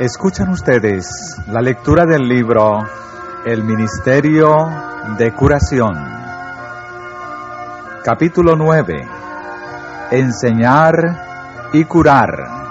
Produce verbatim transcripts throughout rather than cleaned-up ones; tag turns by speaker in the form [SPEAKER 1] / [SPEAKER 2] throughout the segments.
[SPEAKER 1] Escuchan ustedes la lectura del libro El Ministerio de Curación. Capítulo nueve. Enseñar y curar.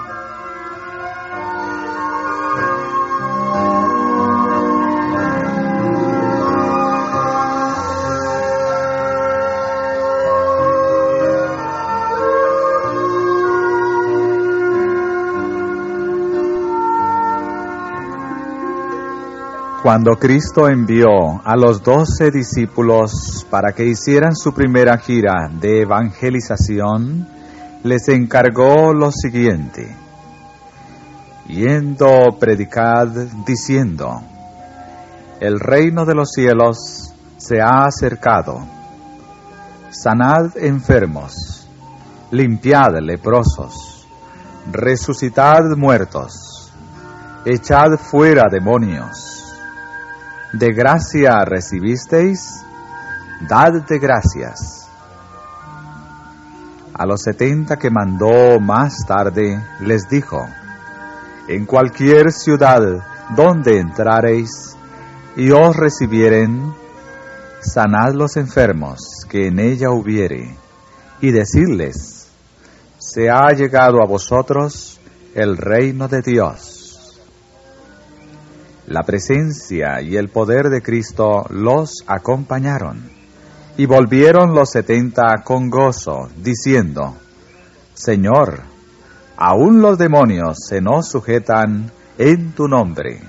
[SPEAKER 1] Cuando Cristo envió a los doce discípulos para que hicieran su primera gira de evangelización, les encargó lo siguiente: yendo, predicad, diciendo, el reino de los cielos se ha acercado. Sanad enfermos, limpiad leprosos, resucitad muertos, echad fuera demonios. De gracia recibisteis, dad de gracias. A los setenta que mandó más tarde, les dijo: en cualquier ciudad donde entrareis y os recibieren, sanad los enfermos que en ella hubiere, y decidles: se ha llegado a vosotros el reino de Dios. La presencia y el poder de Cristo los acompañaron, y volvieron los setenta con gozo, diciendo: Señor, aún los demonios se nos sujetan en tu nombre.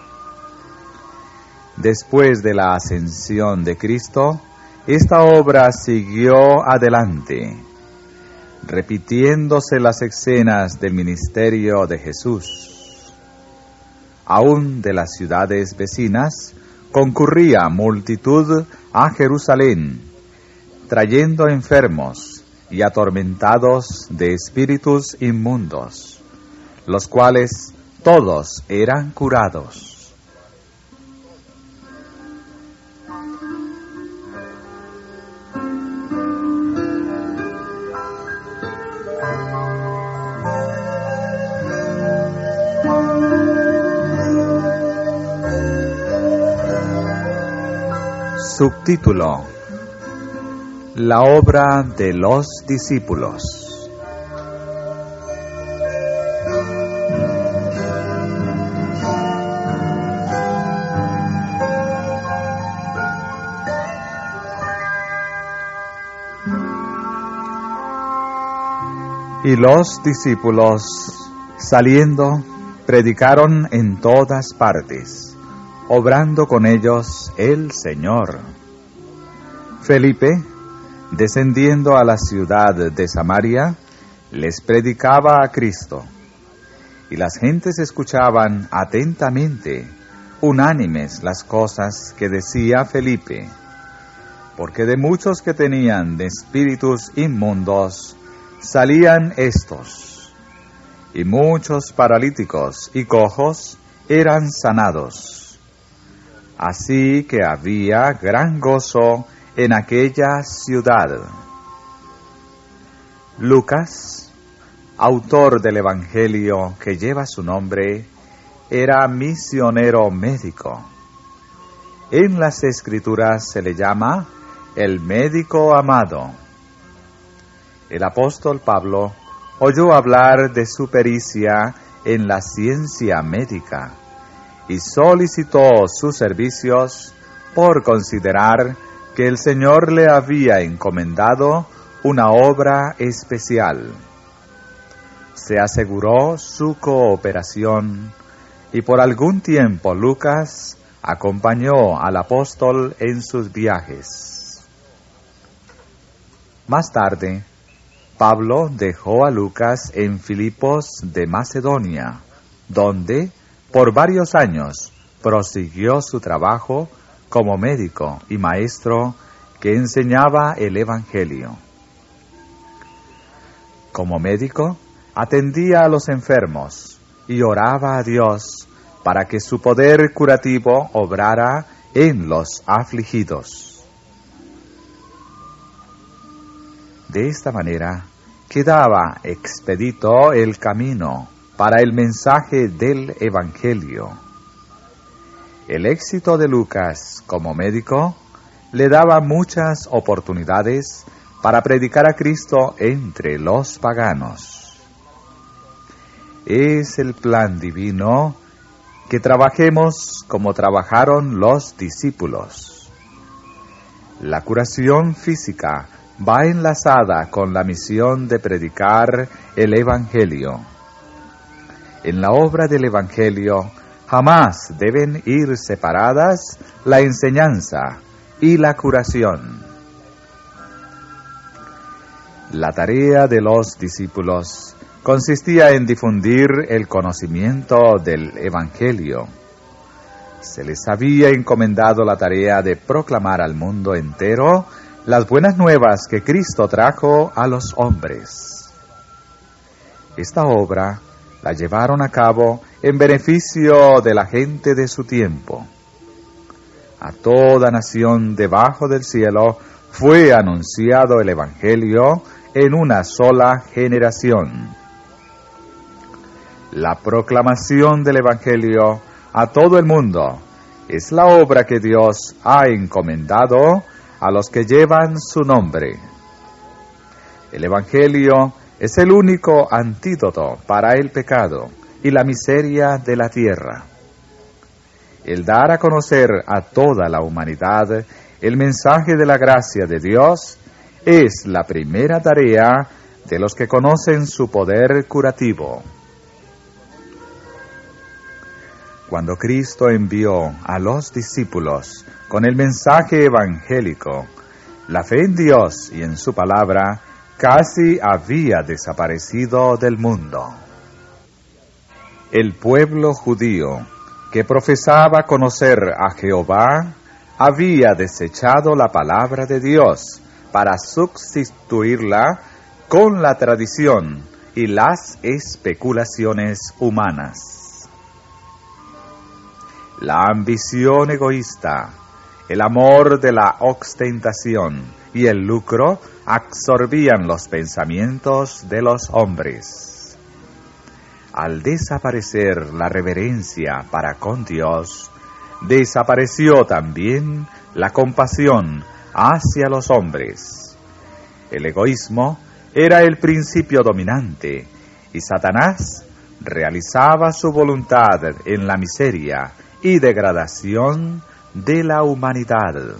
[SPEAKER 1] Después de la ascensión de Cristo, esta obra siguió adelante, repitiéndose las escenas del ministerio de Jesús. Aún de las ciudades vecinas concurría multitud a Jerusalén, trayendo enfermos y atormentados de espíritus inmundos, los cuales todos eran curados. Subtítulo: La obra de los discípulos. Y los discípulos, saliendo, predicaron en todas partes, obrando con ellos el Señor. Felipe, descendiendo a la ciudad de Samaria, les predicaba a Cristo, y las gentes escuchaban atentamente, unánimes las cosas que decía Felipe, porque de muchos que tenían de espíritus inmundos salían estos, y muchos paralíticos y cojos eran sanados. Así que había gran gozo en aquella ciudad. Lucas, autor del Evangelio que lleva su nombre, era misionero médico. En las Escrituras se le llama el médico amado. El apóstol Pablo oyó hablar de su pericia en la ciencia médica y solicitó sus servicios por considerar que el Señor le había encomendado una obra especial. Se aseguró su cooperación y por algún tiempo Lucas acompañó al apóstol en sus viajes. Más tarde, Pablo dejó a Lucas en Filipos de Macedonia, donde por varios años prosiguió su trabajo como médico y maestro que enseñaba el Evangelio. Como médico, atendía a los enfermos y oraba a Dios para que su poder curativo obrara en los afligidos. De esta manera quedaba expedito el camino para el mensaje del Evangelio. El éxito de Lucas como médico le daba muchas oportunidades para predicar a Cristo entre los paganos. Es el plan divino que trabajemos como trabajaron los discípulos. La curación física va enlazada con la misión de predicar el Evangelio. En la obra del Evangelio jamás deben ir separadas la enseñanza y la curación. La tarea de los discípulos consistía en difundir el conocimiento del Evangelio. Se les había encomendado la tarea de proclamar al mundo entero las buenas nuevas que Cristo trajo a los hombres. Esta obra la llevaron a cabo en beneficio de la gente de su tiempo. A toda nación debajo del cielo fue anunciado el Evangelio en una sola generación. La proclamación del Evangelio a todo el mundo es la obra que Dios ha encomendado a los que llevan su nombre. El Evangelio es el único antídoto para el pecado y la miseria de la tierra. El dar a conocer a toda la humanidad el mensaje de la gracia de Dios es la primera tarea de los que conocen su poder curativo. Cuando Cristo envió a los discípulos con el mensaje evangélico, la fe en Dios y en su palabra casi había desaparecido del mundo. El pueblo judío, que profesaba conocer a Jehová, había desechado la palabra de Dios para sustituirla con la tradición y las especulaciones humanas. La ambición egoísta, el amor de la ostentación y el lucro absorbían los pensamientos de los hombres. Al desaparecer la reverencia para con Dios, desapareció también la compasión hacia los hombres. El egoísmo era el principio dominante y Satanás realizaba su voluntad en la miseria y degradación de la humanidad.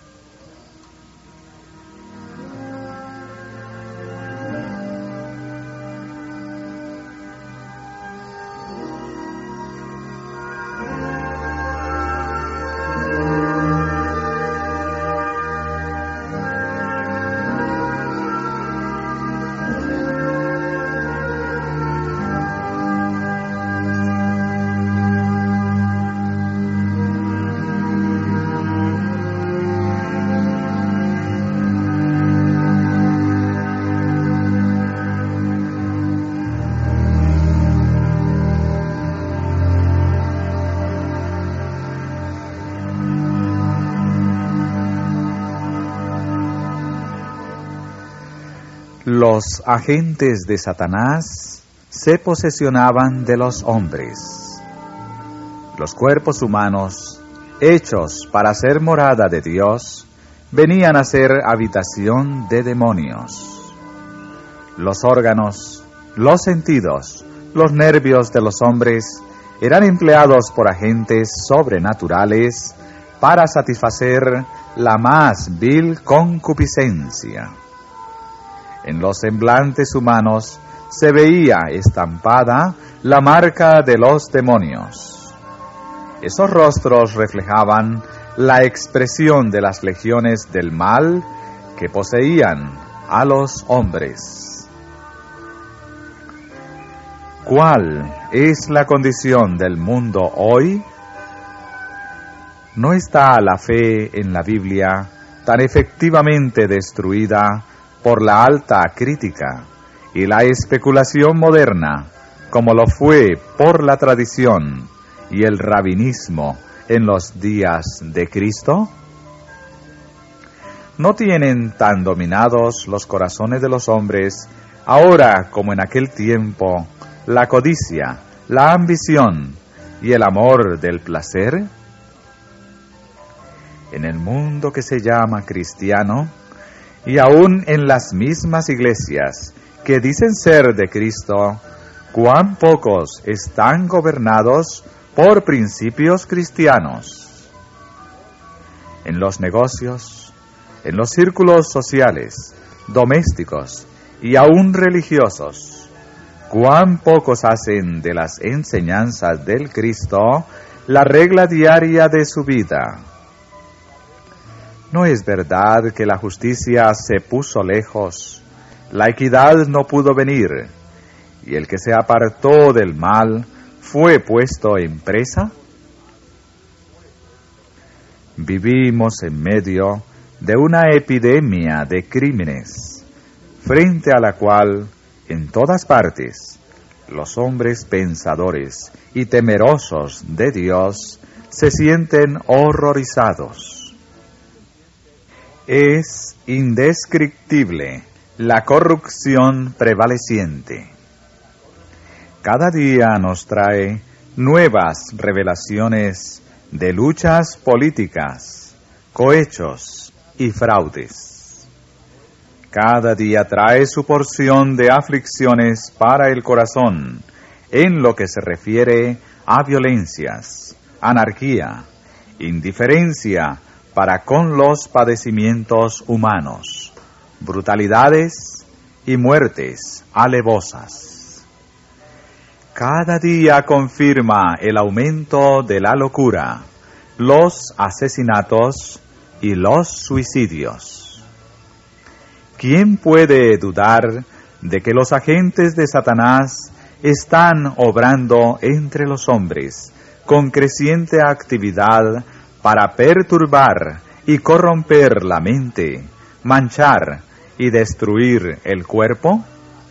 [SPEAKER 1] Los agentes de Satanás se posesionaban de los hombres. Los cuerpos humanos, hechos para ser morada de Dios, venían a ser habitación de demonios. Los órganos, los sentidos, los nervios de los hombres eran empleados por agentes sobrenaturales para satisfacer la más vil concupiscencia. En los semblantes humanos se veía estampada la marca de los demonios. Esos rostros reflejaban la expresión de las legiones del mal que poseían a los hombres. ¿Cuál es la condición del mundo hoy? ¿No está la fe en la Biblia tan efectivamente destruida por la alta crítica y la especulación moderna como lo fue por la tradición y el rabinismo en los días de Cristo? ¿No tienen tan dominados los corazones de los hombres, ahora como en aquel tiempo, la codicia, la ambición y el amor del placer? En el mundo que se llama cristiano, y aún en las mismas iglesias que dicen ser de Cristo, cuán pocos están gobernados por principios cristianos. En los negocios, en los círculos sociales, domésticos y aún religiosos, cuán pocos hacen de las enseñanzas del Cristo la regla diaria de su vida. ¿No es verdad que la justicia se puso lejos, la equidad no pudo venir, y el que se apartó del mal fue puesto en presa? Vivimos en medio de una epidemia de crímenes, frente a la cual, en todas partes, los hombres pensadores y temerosos de Dios se sienten horrorizados. Es indescriptible la corrupción prevaleciente. Cada día nos trae nuevas revelaciones de luchas políticas, cohechos y fraudes. Cada día trae su porción de aflicciones para el corazón en lo que se refiere a violencias, anarquía, indiferencia para con los padecimientos humanos, brutalidades y muertes alevosas. Cada día confirma el aumento de la locura, los asesinatos y los suicidios. ¿Quién puede dudar de que los agentes de Satanás están obrando entre los hombres con creciente actividad para perturbar y corromper la mente, manchar y destruir el cuerpo?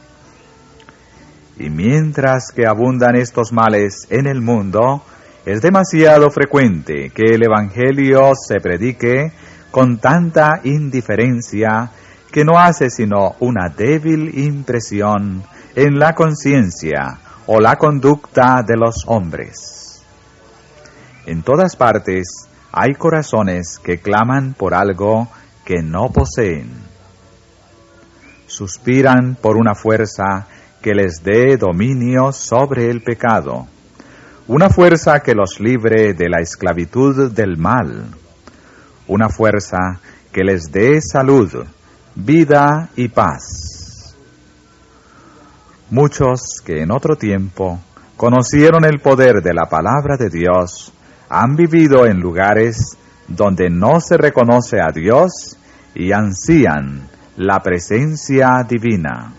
[SPEAKER 1] Y mientras que abundan estos males en el mundo, es demasiado frecuente que el Evangelio se predique con tanta indiferencia que no hace sino una débil impresión en la conciencia o la conducta de los hombres. En todas partes hay corazones que claman por algo que no poseen. Suspiran por una fuerza que les dé dominio sobre el pecado, una fuerza que los libre de la esclavitud del mal, una fuerza que les dé salud, vida y paz. Muchos que en otro tiempo conocieron el poder de la palabra de Dios han vivido en lugares donde no se reconoce a Dios y ansían la presencia divina.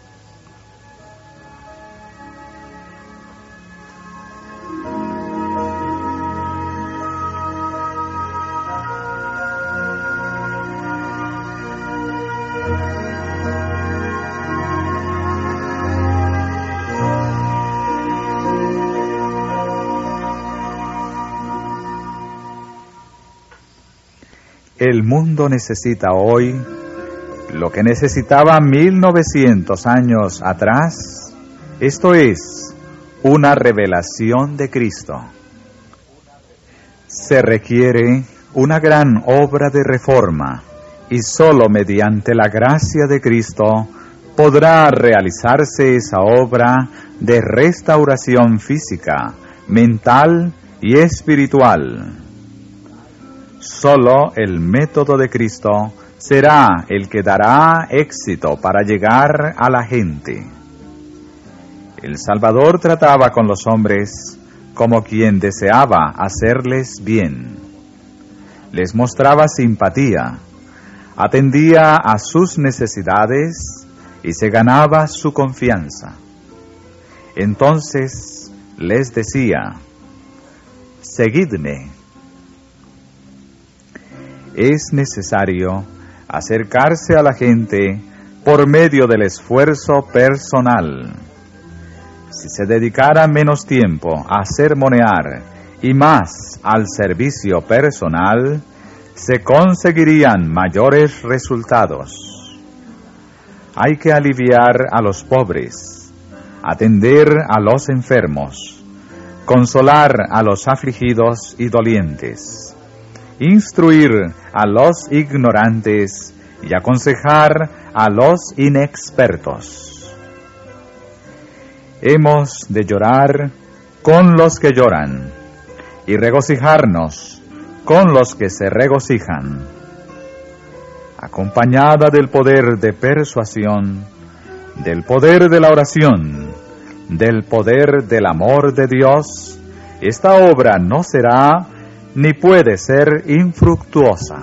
[SPEAKER 1] El mundo necesita hoy lo que necesitaba mil novecientos años atrás, esto es, una revelación de Cristo. Se requiere una gran obra de reforma y sólo mediante la gracia de Cristo podrá realizarse esa obra de restauración física, mental y espiritual. Solo el método de Cristo será el que dará éxito para llegar a la gente. El Salvador trataba con los hombres como quien deseaba hacerles bien. Les mostraba simpatía, atendía a sus necesidades y se ganaba su confianza. Entonces les decía: seguidme. Es necesario acercarse a la gente por medio del esfuerzo personal. Si se dedicara menos tiempo a sermonear y más al servicio personal, se conseguirían mayores resultados. Hay que aliviar a los pobres, atender a los enfermos, consolar a los afligidos y dolientes, instruir a los ignorantes y aconsejar a los inexpertos. Hemos de llorar con los que lloran y regocijarnos con los que se regocijan. Acompañada del poder de persuasión, del poder de la oración, del poder del amor de Dios, esta obra no será ni puede ser infructuosa.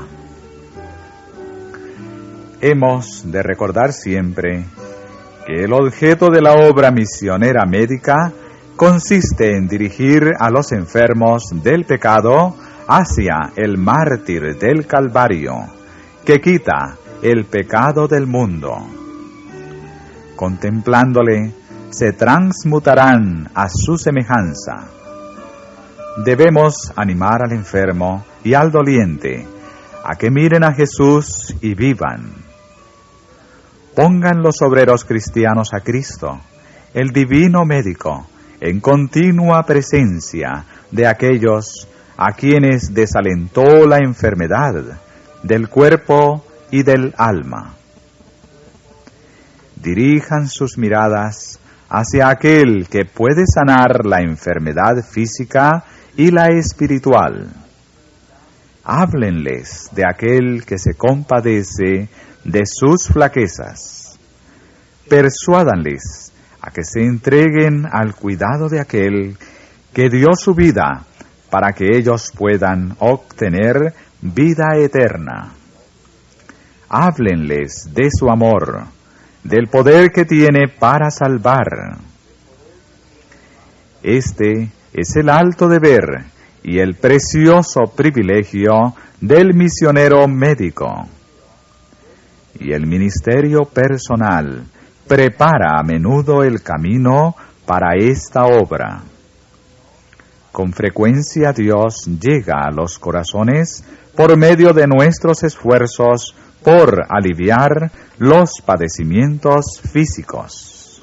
[SPEAKER 1] Hemos de recordar siempre que el objeto de la obra misionera médica consiste en dirigir a los enfermos del pecado hacia el mártir del Calvario, que quita el pecado del mundo. Contemplándole, se transmutarán a su semejanza. Debemos animar al enfermo y al doliente a que miren a Jesús y vivan. Pongan los obreros cristianos a Cristo, el divino médico, en continua presencia de aquellos a quienes desalentó la enfermedad del cuerpo y del alma. Dirijan sus miradas hacia aquel que puede sanar la enfermedad física y la espiritual. Háblenles de aquel que se compadece de sus flaquezas. Persuádanles a que se entreguen al cuidado de aquel que dio su vida para que ellos puedan obtener vida eterna. Háblenles de su amor, del poder que tiene para salvar. Este es el alto deber y el precioso privilegio del misionero médico. Y el ministerio personal prepara a menudo el camino para esta obra. Con frecuencia Dios llega a los corazones por medio de nuestros esfuerzos por aliviar los padecimientos físicos.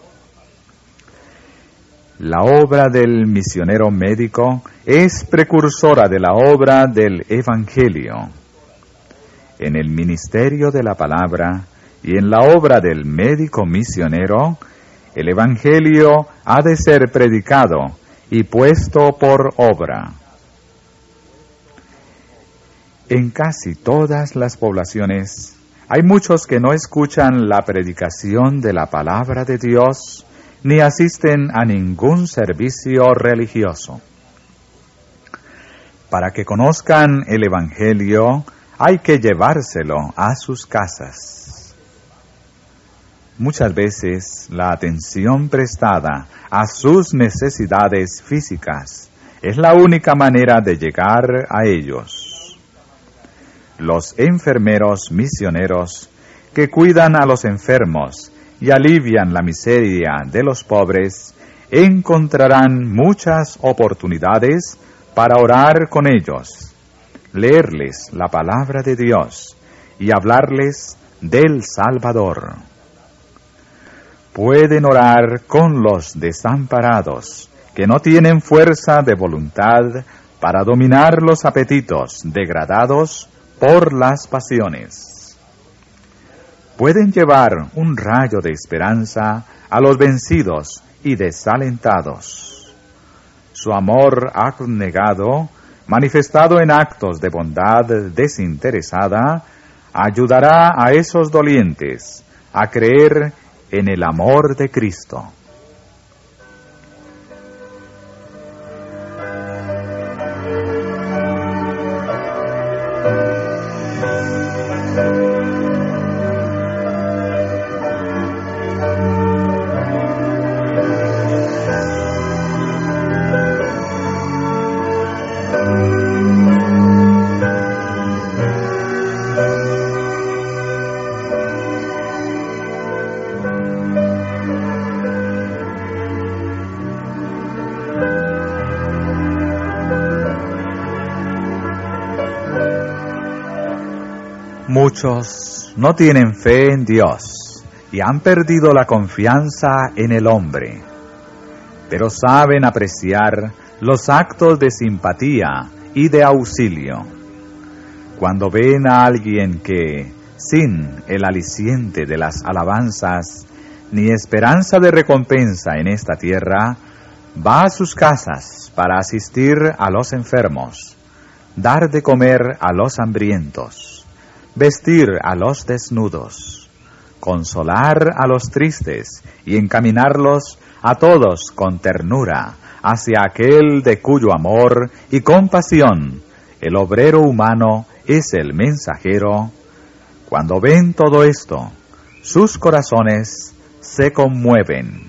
[SPEAKER 1] La obra del misionero médico es precursora de la obra del Evangelio. En el ministerio de la palabra y en la obra del médico misionero, el Evangelio ha de ser predicado y puesto por obra. En casi todas las poblaciones hay muchos que no escuchan la predicación de la palabra de Dios ni asisten a ningún servicio religioso. Para que conozcan el Evangelio, hay que llevárselo a sus casas. Muchas veces la atención prestada a sus necesidades físicas es la única manera de llegar a ellos. Los enfermeros misioneros que cuidan a los enfermos y alivian la miseria de los pobres encontrarán muchas oportunidades para orar con ellos, leerles la palabra de Dios y hablarles del Salvador. Pueden orar con los desamparados que no tienen fuerza de voluntad para dominar los apetitos degradados por las pasiones. Pueden llevar un rayo de esperanza a los vencidos y desalentados. Su amor abnegado, manifestado en actos de bondad desinteresada, ayudará a esos dolientes a creer en el amor de Cristo. Muchos no tienen fe en Dios y han perdido la confianza en el hombre. pero saben apreciar los actos de simpatía y de auxilio. Cuando ven a alguien que, sin el aliciente de las alabanzas, ni esperanza de recompensa en esta tierra, va a sus casas para asistir a los enfermos, dar de comer a los hambrientos, vestir a los desnudos, consolar a los tristes y encaminarlos a todos con ternura hacia aquel de cuyo amor y compasión el obrero humano es el mensajero, cuando ven todo esto, sus corazones se conmueven.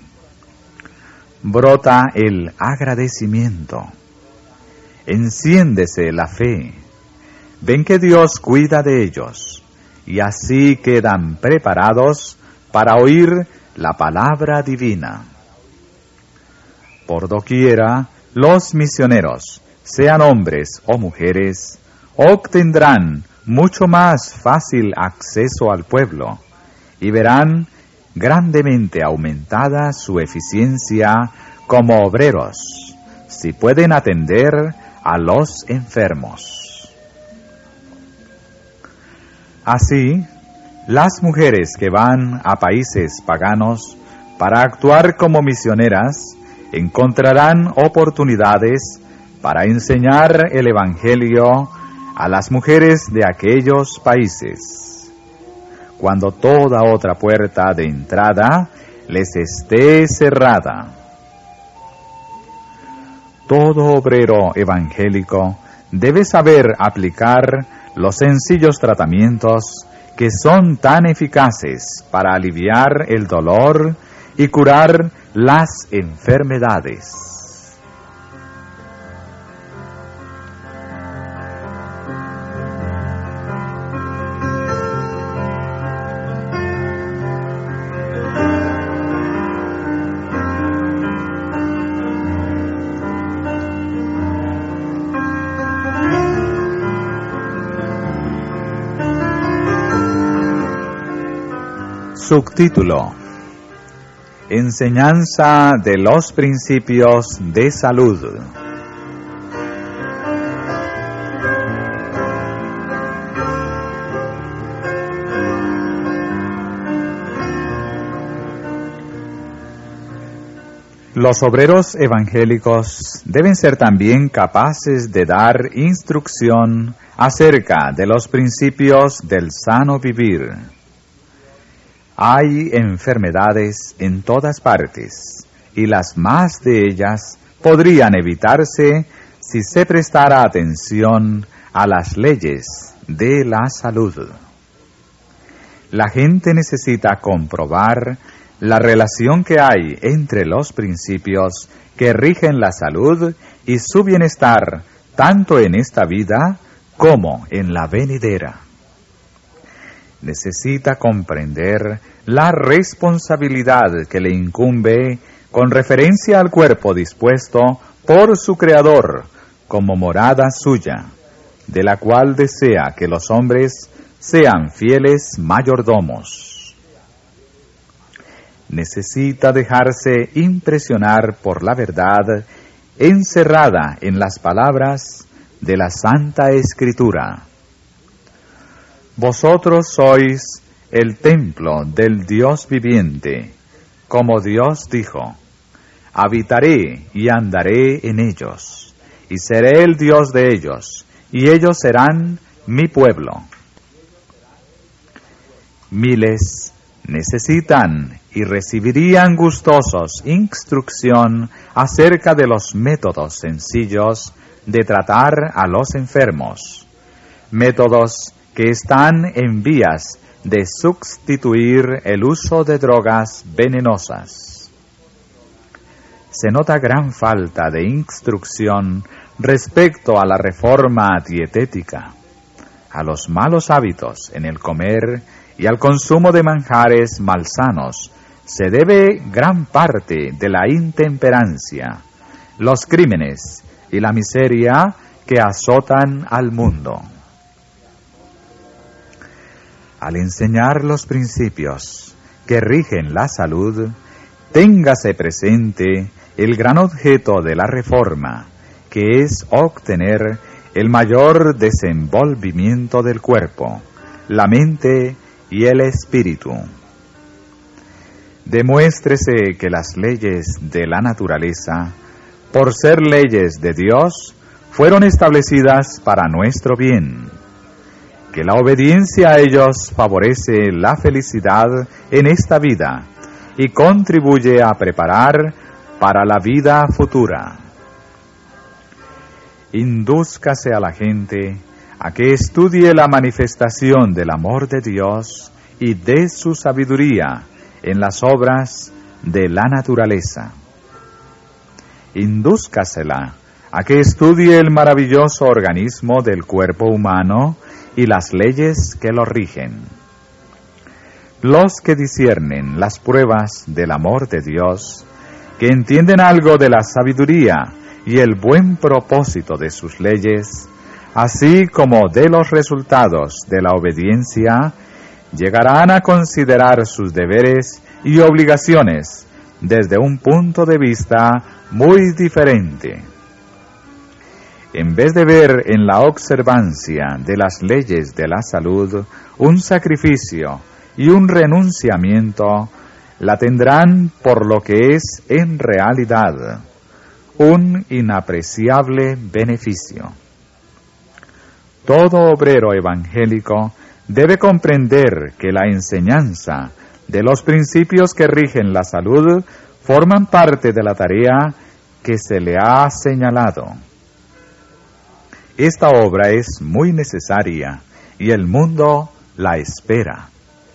[SPEAKER 1] Brota el agradecimiento, enciéndese la fe, ven que Dios cuida de ellos, y así quedan preparados para oír la palabra divina. Por doquiera, los misioneros, sean hombres o mujeres, obtendrán mucho más fácil acceso al pueblo y verán grandemente aumentada su eficiencia como obreros, si pueden atender a los enfermos. Así, las mujeres que van a países paganos para actuar como misioneras encontrarán oportunidades para enseñar el Evangelio a las mujeres de aquellos países, cuando toda otra puerta de entrada les esté cerrada. Todo obrero evangélico debe saber aplicar los sencillos tratamientos que son tan eficaces para aliviar el dolor y curar las enfermedades. Subtítulo: Enseñanza de los principios de salud. Los obreros evangélicos deben ser también capaces de dar instrucción acerca de los principios del sano vivir. Hay enfermedades en todas partes, y las más de ellas podrían evitarse si se prestara atención a las leyes de la salud. La gente necesita comprobar la relación que hay entre los principios que rigen la salud y su bienestar, tanto en esta vida como en la venidera. Necesita comprender la responsabilidad que le incumbe con referencia al cuerpo dispuesto por su Creador como morada suya, de la cual desea que los hombres sean fieles mayordomos. Necesita dejarse impresionar por la verdad encerrada en las palabras de la Santa Escritura. Vosotros sois el templo del Dios viviente, como Dios dijo: habitaré y andaré en ellos, y seré el Dios de ellos, y ellos serán mi pueblo. Miles necesitan y recibirían gustosos instrucción acerca de los métodos sencillos de tratar a los enfermos, métodos que están en vías de sustituir el uso de drogas venenosas. Se nota gran falta de instrucción respecto a la reforma dietética, a los malos hábitos en el comer y al consumo de manjares malsanos. Se debe gran parte de la intemperancia, los crímenes y la miseria que azotan al mundo. Al enseñar los principios que rigen la salud, téngase presente el gran objeto de la reforma, que es obtener el mayor desenvolvimiento del cuerpo, la mente y el espíritu. Demuéstrese que las leyes de la naturaleza, por ser leyes de Dios, fueron establecidas para nuestro bien, que la obediencia a ellos favorece la felicidad en esta vida y contribuye a preparar para la vida futura. Indúzcase a la gente a que estudie la manifestación del amor de Dios y de su sabiduría en las obras de la naturaleza. Indúzcasela a que estudie el maravilloso organismo del cuerpo humano y las leyes que lo rigen. Los que disciernen las pruebas del amor de Dios, que entienden algo de la sabiduría y el buen propósito de sus leyes, así como de los resultados de la obediencia, llegarán a considerar sus deberes y obligaciones desde un punto de vista muy diferente. En vez de ver en la observancia de las leyes de la salud un sacrificio y un renunciamiento, la tendrán por lo que es en realidad un inapreciable beneficio. Todo obrero evangélico debe comprender que la enseñanza de los principios que rigen la salud forman parte de la tarea que se le ha señalado. Esta obra es muy necesaria y el mundo la espera.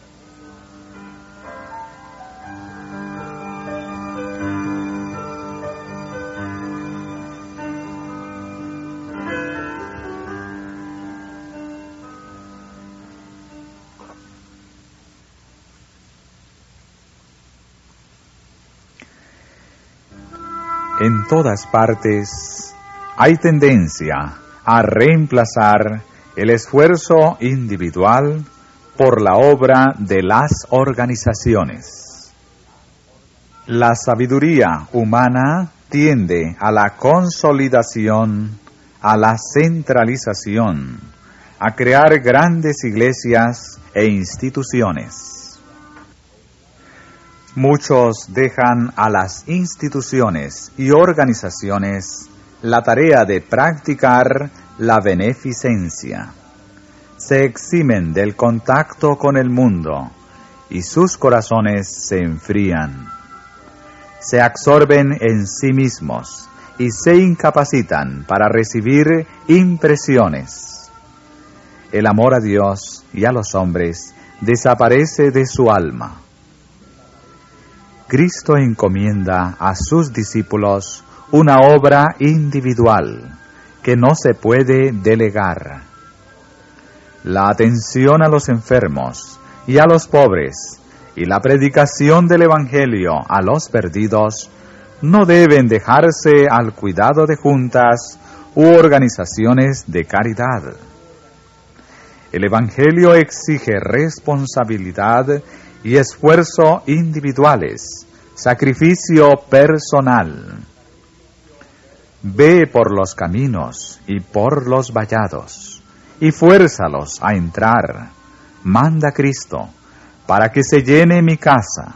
[SPEAKER 1] En todas partes hay tendencia a reemplazar el esfuerzo individual por la obra de las organizaciones. La sabiduría humana tiende a la consolidación, a la centralización, a crear grandes iglesias e instituciones. Muchos dejan a las instituciones y organizaciones la tarea de practicar la beneficencia. Se eximen del contacto con el mundo y sus corazones se enfrían. Se absorben en sí mismos y se incapacitan para recibir impresiones. El amor a Dios y a los hombres desaparece de su alma. Cristo encomienda a sus discípulos una obra individual que no se puede delegar. La atención a los enfermos y a los pobres y la predicación del Evangelio a los perdidos no deben dejarse al cuidado de juntas u organizaciones de caridad. El Evangelio exige responsabilidad y esfuerzo individuales, sacrificio personal. Ve por los caminos y por los vallados, y fuérzalos a entrar. Manda Cristo, para que se llene mi casa.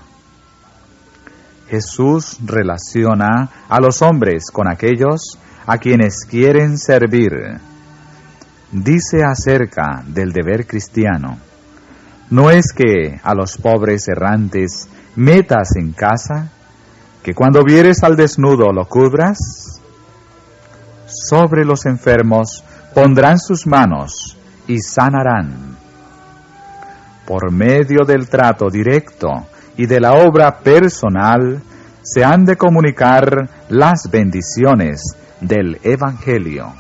[SPEAKER 1] Jesús relaciona a los hombres con aquellos a quienes quieren servir. Dice acerca del deber cristiano: ¿no es que a los pobres errantes metas en casa, que cuando vieres al desnudo lo cubras? Sobre los enfermos pondrán sus manos y sanarán. Por medio del trato directo y de la obra personal se han de comunicar las bendiciones del Evangelio.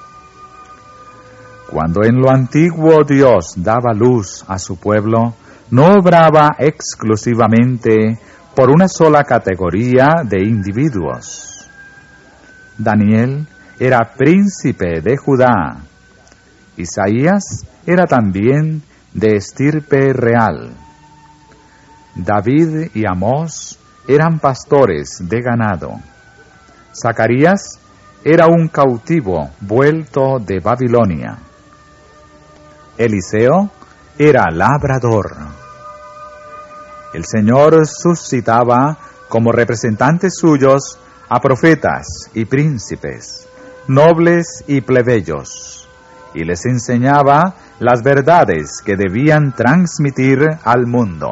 [SPEAKER 1] Cuando en lo antiguo Dios daba luz a su pueblo, no obraba exclusivamente por una sola categoría de individuos. Daniel era príncipe de Judá. Isaías era también de estirpe real. David y Amós eran pastores de ganado. Zacarías era un cautivo vuelto de Babilonia. Eliseo era labrador. El Señor suscitaba como representantes suyos a profetas y príncipes, nobles y plebeyos, y les enseñaba las verdades que debían transmitir al mundo.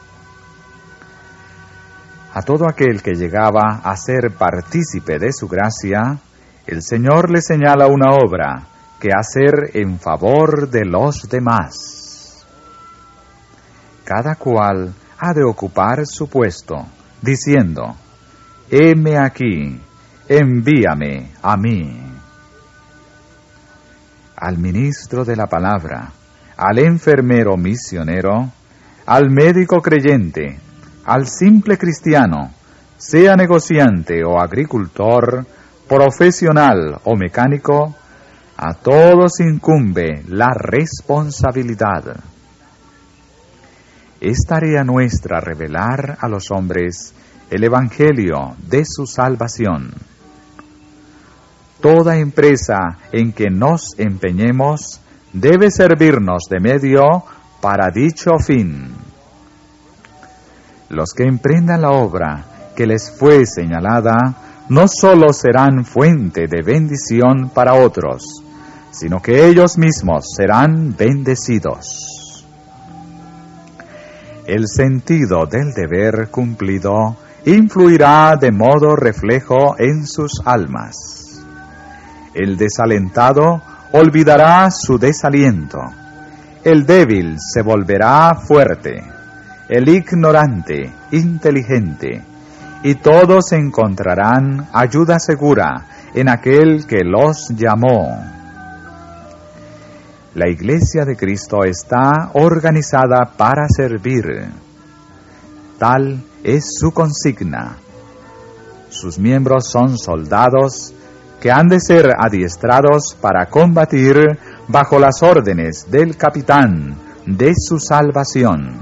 [SPEAKER 1] A todo aquel que llegaba a ser partícipe de su gracia, el Señor le señala una obra que hacer en favor de los demás. Cada cual ha de ocupar su puesto, diciendo: heme aquí, envíame a mí. Al ministro de la palabra, al enfermero misionero, al médico creyente, al simple cristiano, sea negociante o agricultor, profesional o mecánico, a todos incumbe la responsabilidad. Es tarea nuestra revelar a los hombres el evangelio de su salvación. Toda empresa en que nos empeñemos debe servirnos de medio para dicho fin. Los que emprendan la obra que les fue señalada no solo serán fuente de bendición para otros, sino que ellos mismos serán bendecidos. El sentido del deber cumplido influirá de modo reflejo en sus almas. El desalentado olvidará su desaliento. El débil se volverá fuerte. El ignorante, inteligente. Y todos encontrarán ayuda segura en aquel que los llamó. La Iglesia de Cristo está organizada para servir. Tal es su consigna. Sus miembros son soldados que han de ser adiestrados para combatir bajo las órdenes del capitán de su salvación.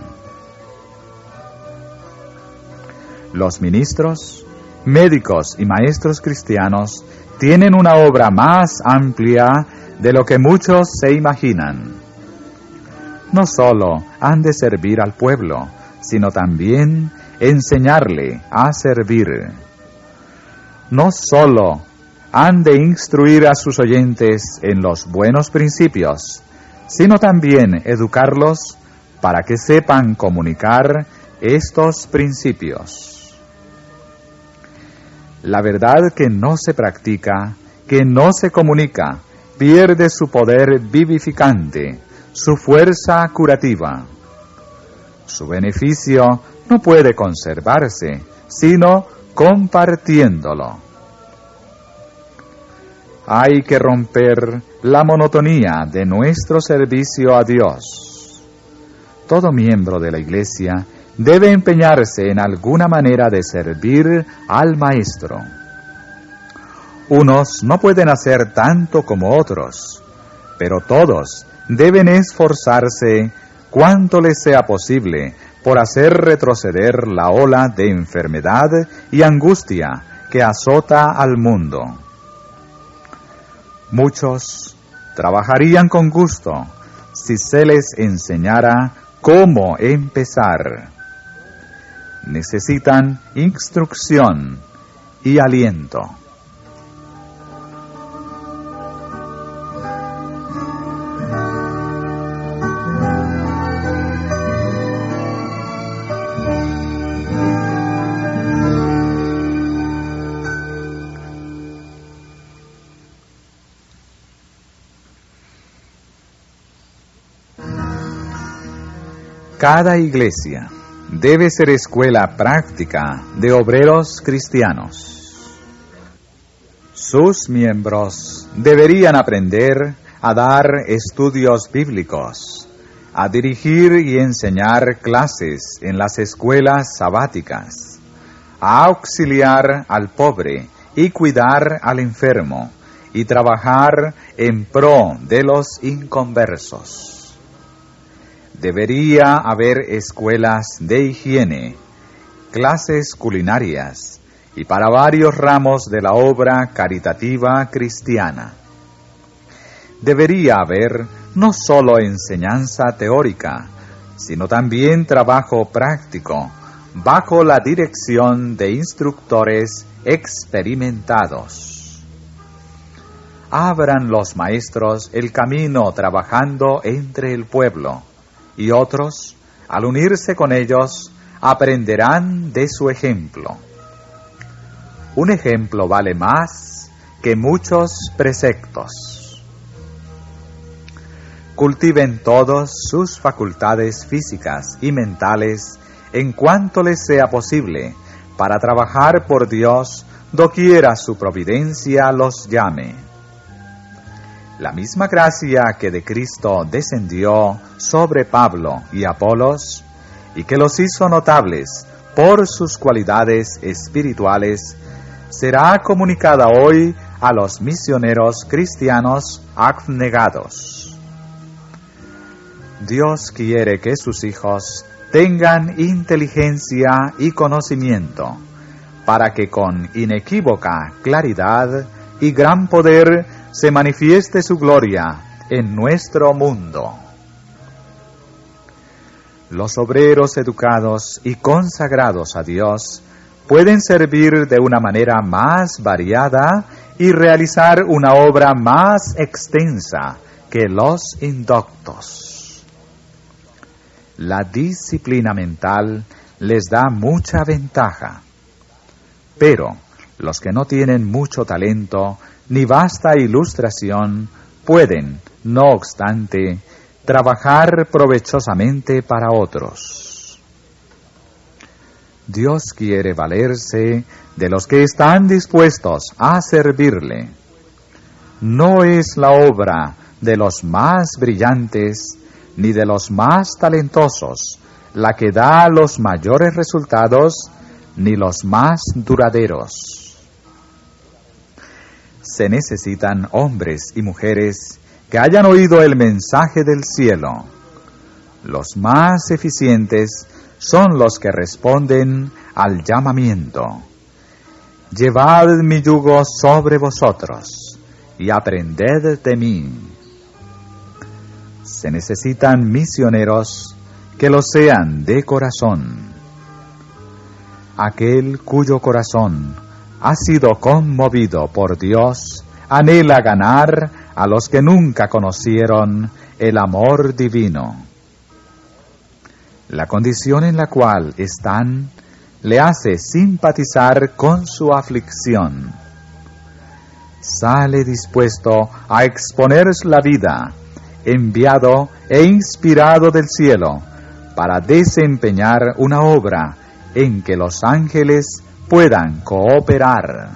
[SPEAKER 1] Los ministros, médicos y maestros cristianos tienen una obra más amplia de lo que muchos se imaginan. No solo han de servir al pueblo, sino también enseñarle a servir. No solo han de instruir a sus oyentes en los buenos principios, sino también educarlos para que sepan comunicar estos principios. La verdad que no se practica, que no se comunica, pierde su poder vivificante, su fuerza curativa. Su beneficio no puede conservarse, sino compartiéndolo. Hay que romper la monotonía de nuestro servicio a Dios. Todo miembro de la Iglesia debe empeñarse en alguna manera de servir al Maestro. Unos no pueden hacer tanto como otros, pero todos deben esforzarse cuanto les sea posible por hacer retroceder la ola de enfermedad y angustia que azota al mundo. Muchos trabajarían con gusto si se les enseñara cómo empezar. Necesitan instrucción y aliento. Cada iglesia debe ser escuela práctica de obreros cristianos. Sus miembros deberían aprender a dar estudios bíblicos, a dirigir y enseñar clases en las escuelas sabáticas, a auxiliar al pobre y cuidar al enfermo, y trabajar en pro de los inconversos. Debería haber escuelas de higiene, clases culinarias y para varios ramos de la obra caritativa cristiana. Debería haber no solo enseñanza teórica, sino también trabajo práctico, bajo la dirección de instructores experimentados. Abran los maestros el camino trabajando entre el pueblo, y otros, al unirse con ellos, aprenderán de su ejemplo. Un ejemplo vale más que muchos preceptos. Cultiven todos sus facultades físicas y mentales en cuanto les sea posible, para trabajar por Dios doquiera su providencia los llame. La misma gracia que de Cristo descendió sobre Pablo y Apolos, y que los hizo notables por sus cualidades espirituales, será comunicada hoy a los misioneros cristianos abnegados. Dios quiere que sus hijos tengan inteligencia y conocimiento, para que con inequívoca claridad y gran poder se manifieste su gloria en nuestro mundo. Los obreros educados y consagrados a Dios pueden servir de una manera más variada y realizar una obra más extensa que los indoctos. La disciplina mental les da mucha ventaja, pero los que no tienen mucho talento ni vasta ilustración pueden, no obstante, trabajar provechosamente para otros. Dios quiere valerse de los que están dispuestos a servirle. No es la obra de los más brillantes ni de los más talentosos la que da los mayores resultados, ni los más duraderos. Se necesitan hombres y mujeres que hayan oído el mensaje del cielo. Los más eficientes son los que responden al llamamiento. Llevad mi yugo sobre vosotros y aprended de mí. Se necesitan misioneros que lo sean de corazón. Aquel cuyo corazón ha sido conmovido por Dios anhela ganar a los que nunca conocieron el amor divino. La condición en la cual están le hace simpatizar con su aflicción. Sale dispuesto a exponer la vida, enviado e inspirado del cielo, para desempeñar una obra en que los ángeles puedan cooperar.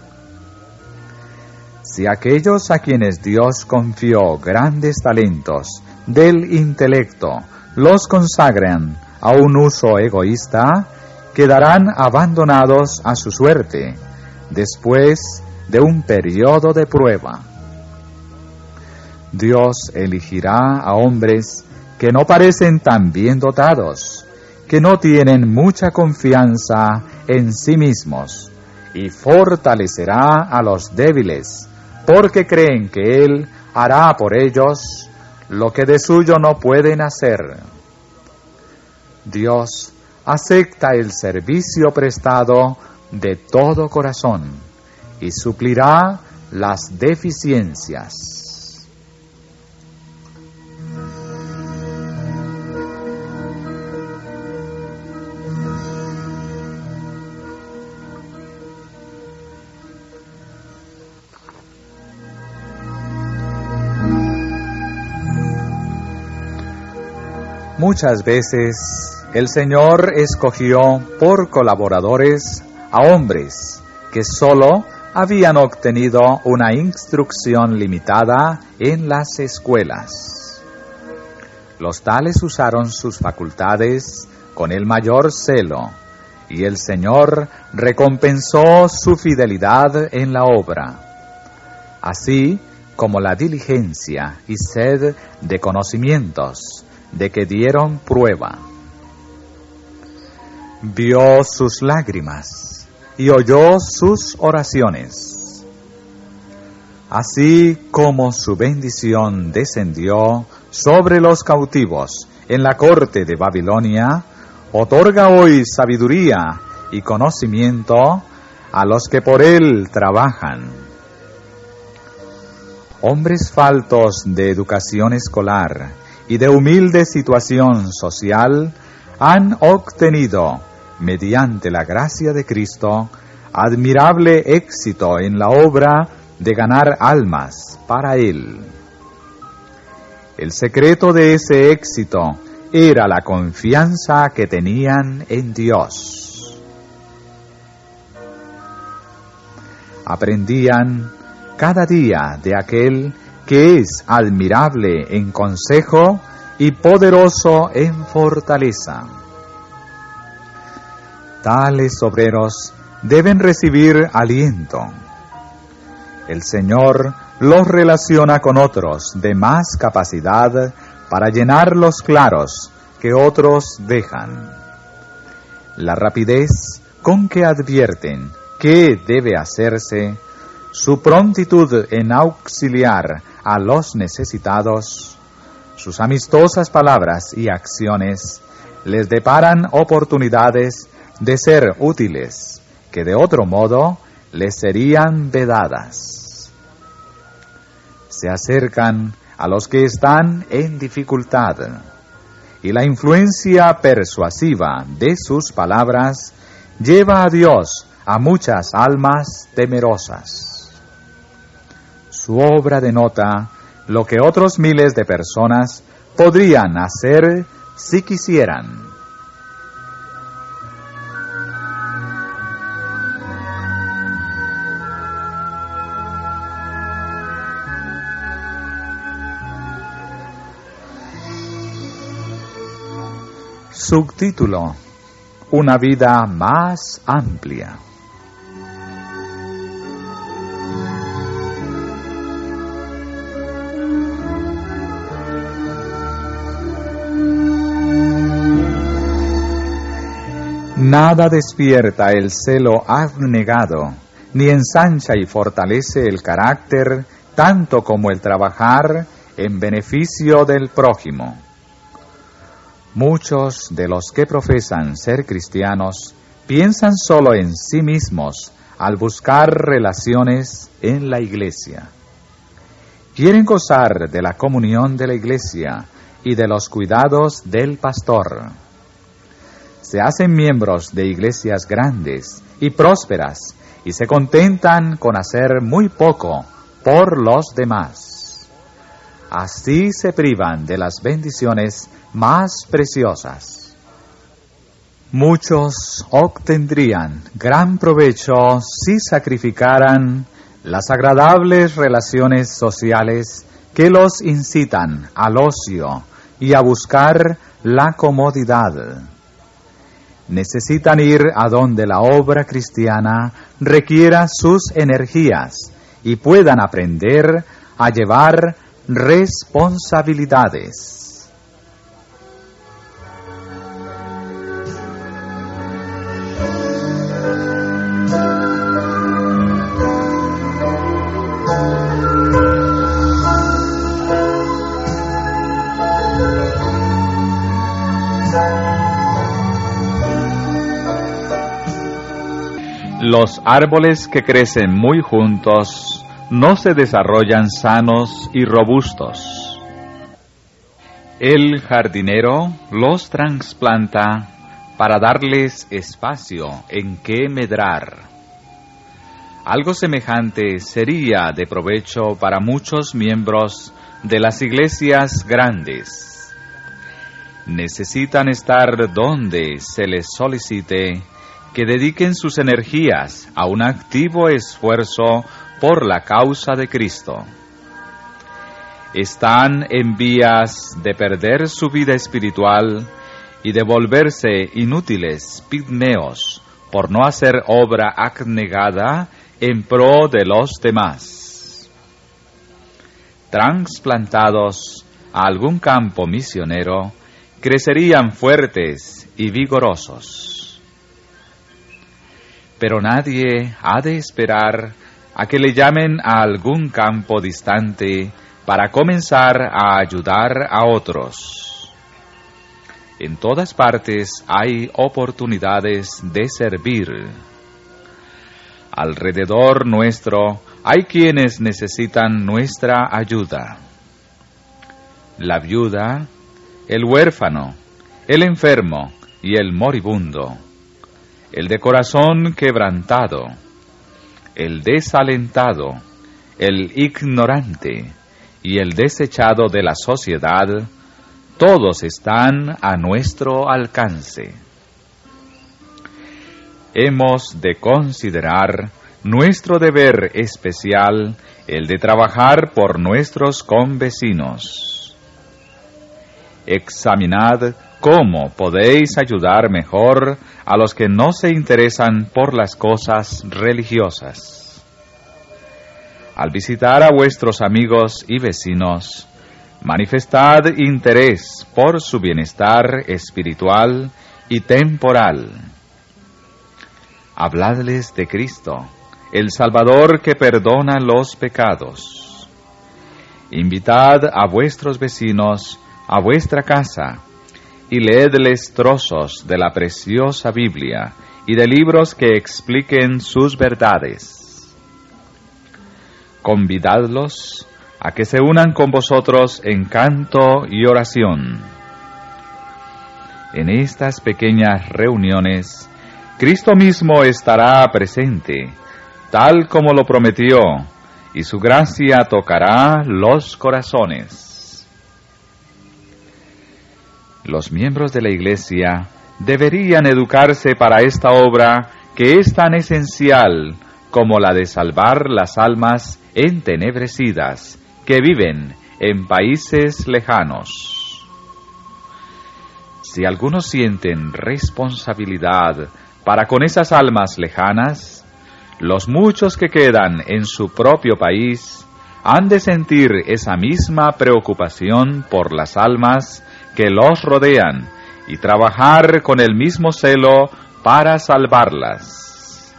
[SPEAKER 1] Si aquellos a quienes Dios confió grandes talentos del intelecto los consagran a un uso egoísta, quedarán abandonados a su suerte después de un periodo de prueba. Dios elegirá a hombres que no parecen tan bien dotados, que no tienen mucha confianza en sí mismos, y fortalecerá a los débiles, porque creen que Él hará por ellos lo que de suyo no pueden hacer. Dios acepta el servicio prestado de todo corazón y suplirá las deficiencias. Muchas veces el Señor escogió por colaboradores a hombres que sólo habían obtenido una instrucción limitada en las escuelas. Los tales usaron sus facultades con el mayor celo, y el Señor recompensó su fidelidad en la obra, así como la diligencia y sed de conocimientos de que dieron prueba. Vio sus lágrimas y oyó sus oraciones. Así como su bendición descendió sobre los cautivos en la corte de Babilonia, otorga hoy sabiduría y conocimiento a los que por él trabajan. Hombres faltos de educación escolar y de humilde situación social han obtenido, mediante la gracia de Cristo, admirable éxito en la obra de ganar almas para Él. El secreto de ese éxito era la confianza que tenían en Dios. Aprendían cada día de aquel que es admirable en consejo y poderoso en fortaleza. Tales obreros deben recibir aliento. El Señor los relaciona con otros de más capacidad para llenar los claros que otros dejan. La rapidez con que advierten qué debe hacerse, su prontitud en auxiliar a los necesitados, sus amistosas palabras y acciones les deparan oportunidades de ser útiles que de otro modo les serían vedadas. Se acercan a los que están en dificultad, y la influencia persuasiva de sus palabras lleva a Dios a muchas almas temerosas. Su obra denota lo que otros miles de personas podrían hacer si quisieran. Subtítulo: Una vida más amplia. Nada despierta el celo abnegado, ni ensancha y fortalece el carácter tanto como el trabajar en beneficio del prójimo. Muchos de los que profesan ser cristianos piensan solo en sí mismos al buscar relaciones en la iglesia. Quieren gozar de la comunión de la iglesia y de los cuidados del pastor. Se hacen miembros de iglesias grandes y prósperas y se contentan con hacer muy poco por los demás. Así se privan de las bendiciones más preciosas. Muchos obtendrían gran provecho si sacrificaran las agradables relaciones sociales que los incitan al ocio y a buscar la comodidad. Necesitan ir a donde la obra cristiana requiera sus energías y puedan aprender a llevar responsabilidades. Los árboles que crecen muy juntos no se desarrollan sanos y robustos. El jardinero los trasplanta para darles espacio en que medrar. Algo semejante sería de provecho para muchos miembros de las iglesias grandes. Necesitan estar donde se les solicite que dediquen sus energías a un activo esfuerzo por la causa de Cristo. Están en vías de perder su vida espiritual y de volverse inútiles pigmeos por no hacer obra abnegada en pro de los demás. Transplantados a algún campo misionero, crecerían fuertes y vigorosos. pero nadie ha de esperar a que le llamen a algún campo distante para comenzar a ayudar a otros. En todas partes hay oportunidades de servir. Alrededor nuestro hay quienes necesitan nuestra ayuda. La viuda, el huérfano, el enfermo y el moribundo, el de corazón quebrantado, el desalentado, el ignorante y el desechado de la sociedad, todos están a nuestro alcance. Hemos de considerar nuestro deber especial, el de trabajar por nuestros convecinos. Examinad cómo podéis ayudar mejor a los que no se interesan por las cosas religiosas. Al visitar a vuestros amigos y vecinos, manifestad interés por su bienestar espiritual y temporal. Habladles de Cristo, el Salvador que perdona los pecados. Invitad a vuestros vecinos a vuestra casa y leedles trozos de la preciosa Biblia y de libros que expliquen sus verdades. Convidadlos a que se unan con vosotros en canto y oración. En estas pequeñas reuniones, Cristo mismo estará presente, tal como lo prometió, y su gracia tocará los corazones. Los miembros de la Iglesia deberían educarse para esta obra que es tan esencial como la de salvar las almas entenebrecidas que viven en países lejanos. Si algunos sienten responsabilidad para con esas almas lejanas, los muchos que quedan en su propio país han de sentir esa misma preocupación por las almas que los rodean y trabajar con el mismo celo para salvarlas.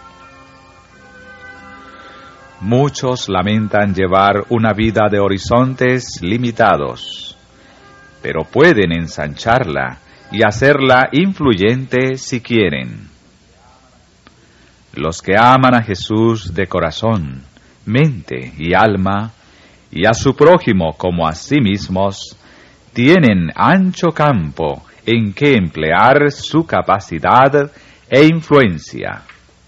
[SPEAKER 1] Muchos lamentan llevar una vida de horizontes limitados, pero pueden ensancharla y hacerla influyente si quieren. Los que aman a Jesús de corazón, mente y alma, y a su prójimo como a sí mismos, tienen ancho campo en que emplear su capacidad e influencia.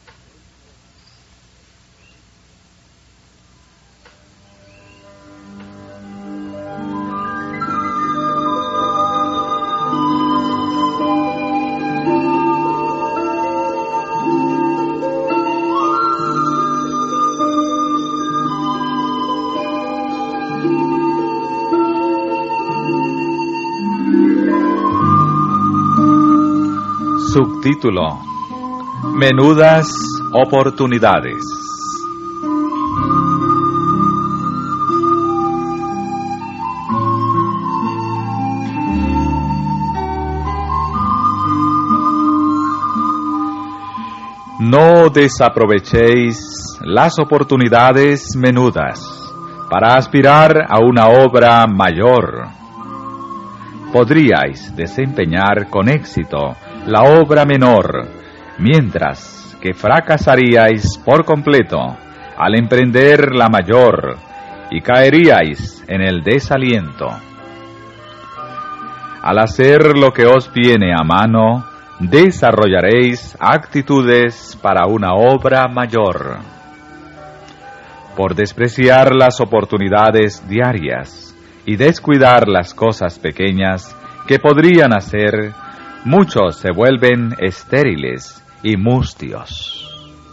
[SPEAKER 1] Subtítulo: Menudas oportunidades. No desaprovechéis las oportunidades menudas para aspirar a una obra mayor. Podríais desempeñar con éxito la obra menor, mientras que fracasaríais por completo al emprender la mayor y caeríais en el desaliento. Al hacer lo que os viene a mano, desarrollaréis actitudes para una obra mayor. Por despreciar las oportunidades diarias y descuidar las cosas pequeñas que podrían hacer, muchos se vuelven estériles y mustios.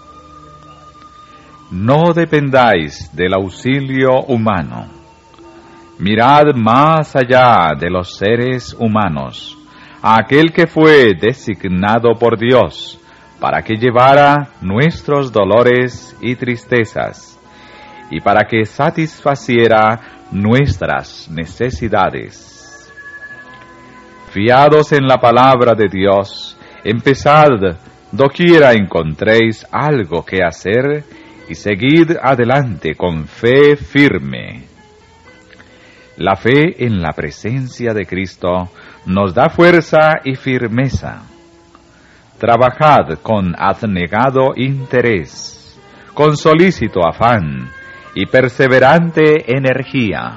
[SPEAKER 1] No dependáis del auxilio humano. Mirad más allá de los seres humanos, a aquel que fue designado por Dios para que llevara nuestros dolores y tristezas, y para que satisfaciera nuestras necesidades. Fiados en la palabra de Dios, empezad doquiera encontréis algo que hacer, y seguid adelante con fe firme. La fe en la presencia de Cristo nos da fuerza y firmeza. Trabajad con abnegado interés, con solícito afán y perseverante energía.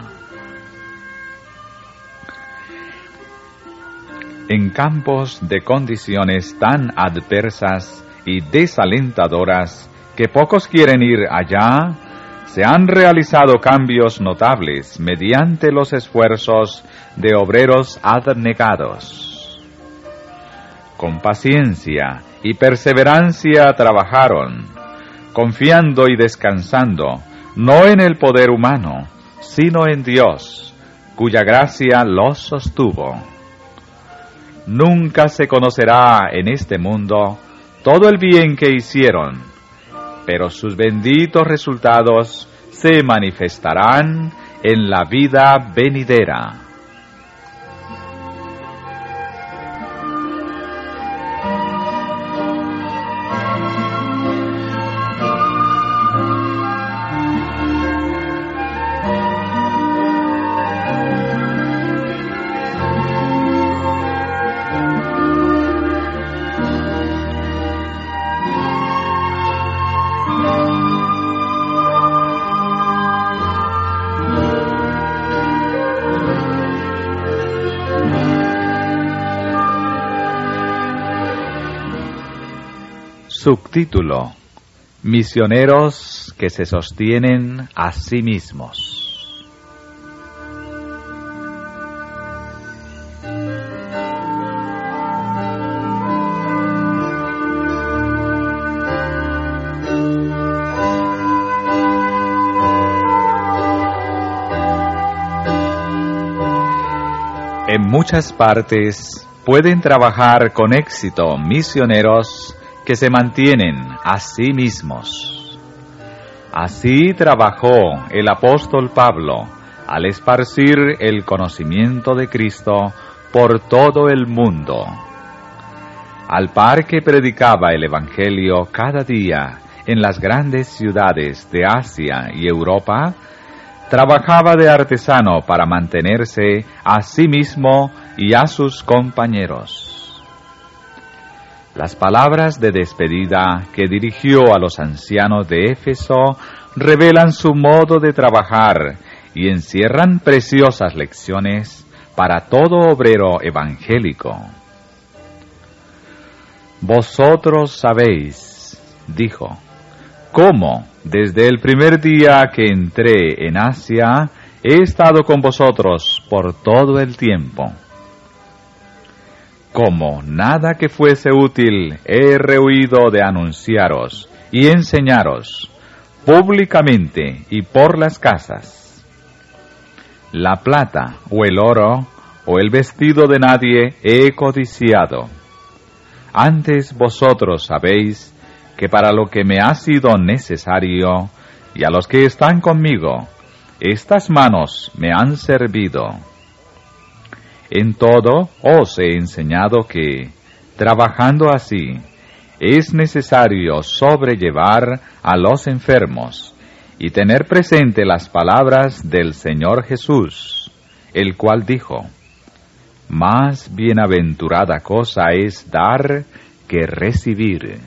[SPEAKER 1] En campos de condiciones tan adversas y desalentadoras que pocos quieren ir allá, se han realizado cambios notables mediante los esfuerzos de obreros abnegados. Con paciencia y perseverancia trabajaron, confiando y descansando, no en el poder humano, sino en Dios, cuya gracia los sostuvo. Nunca se conocerá en este mundo todo el bien que hicieron, pero sus benditos resultados se manifestarán en la vida venidera. Subtítulo: Misioneros que se sostienen a sí mismos. En muchas partes pueden trabajar con éxito misioneros que se mantienen a sí mismos. Así trabajó el apóstol Pablo al esparcir el conocimiento de Cristo por todo el mundo. Al par que predicaba el Evangelio cada día en las grandes ciudades de Asia y Europa, trabajaba de artesano para mantenerse a sí mismo y a sus compañeros. Las palabras de despedida que dirigió a los ancianos de Éfeso revelan su modo de trabajar y encierran preciosas lecciones para todo obrero evangélico. Vosotros sabéis, dijo, cómo desde el primer día que entré en Asia he estado con vosotros por todo el tiempo. Como nada que fuese útil he rehuido de anunciaros y enseñaros públicamente y por las casas. La plata o el oro o el vestido de nadie he codiciado. Antes vosotros sabéis que para lo que me ha sido necesario y a los que están conmigo, estas manos me han servido. En todo os he enseñado que, trabajando así, es necesario sobrellevar a los enfermos y tener presente las palabras del Señor Jesús, el cual dijo, más bienaventurada cosa es dar que recibir.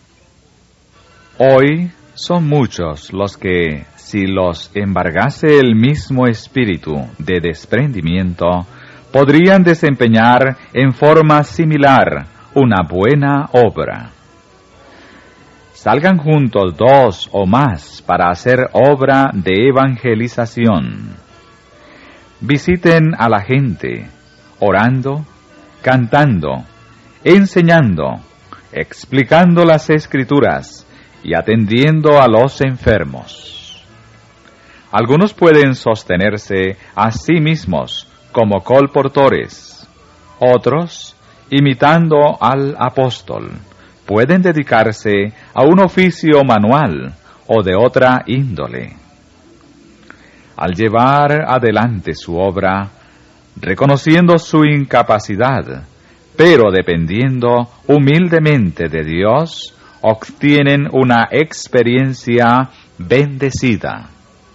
[SPEAKER 1] Hoy son muchos los que, si los embargase el mismo espíritu de desprendimiento, podrían desempeñar en forma similar una buena obra. Salgan juntos dos o más para hacer obra de evangelización. Visiten a la gente, orando, cantando, enseñando, explicando las Escrituras y atendiendo a los enfermos. Algunos pueden sostenerse a sí mismos como colportores, otros, imitando al apóstol, pueden dedicarse a un oficio manual o de otra índole. Al llevar adelante su obra, reconociendo su incapacidad, pero dependiendo humildemente de Dios, obtienen una experiencia bendecida.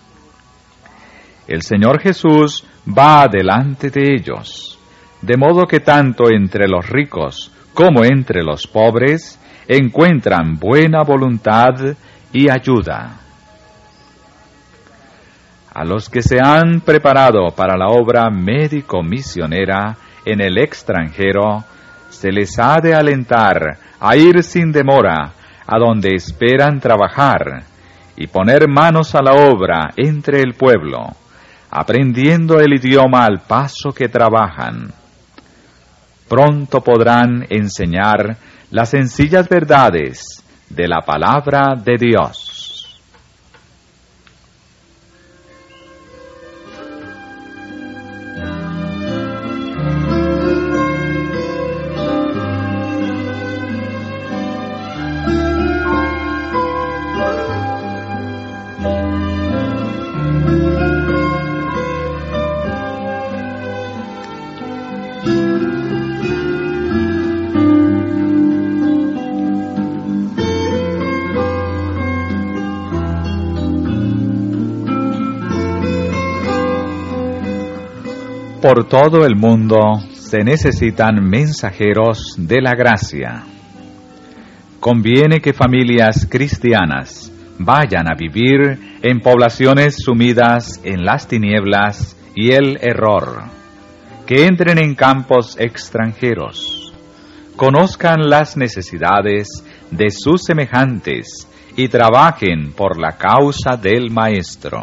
[SPEAKER 1] El Señor Jesús va delante de ellos, de modo que tanto entre los ricos como entre los pobres encuentran buena voluntad y ayuda. A los que se han preparado para la obra médico-misionera en el extranjero, se les ha de alentar a ir sin demora a donde esperan trabajar y poner manos a la obra entre el pueblo, aprendiendo el idioma al paso que trabajan. Pronto podrán enseñar las sencillas verdades de la palabra de Dios. Por todo el mundo se necesitan mensajeros de la gracia. Conviene que familias cristianas vayan a vivir en poblaciones sumidas en las tinieblas y el error, que entren en campos extranjeros, conozcan las necesidades de sus semejantes y trabajen por la causa del Maestro.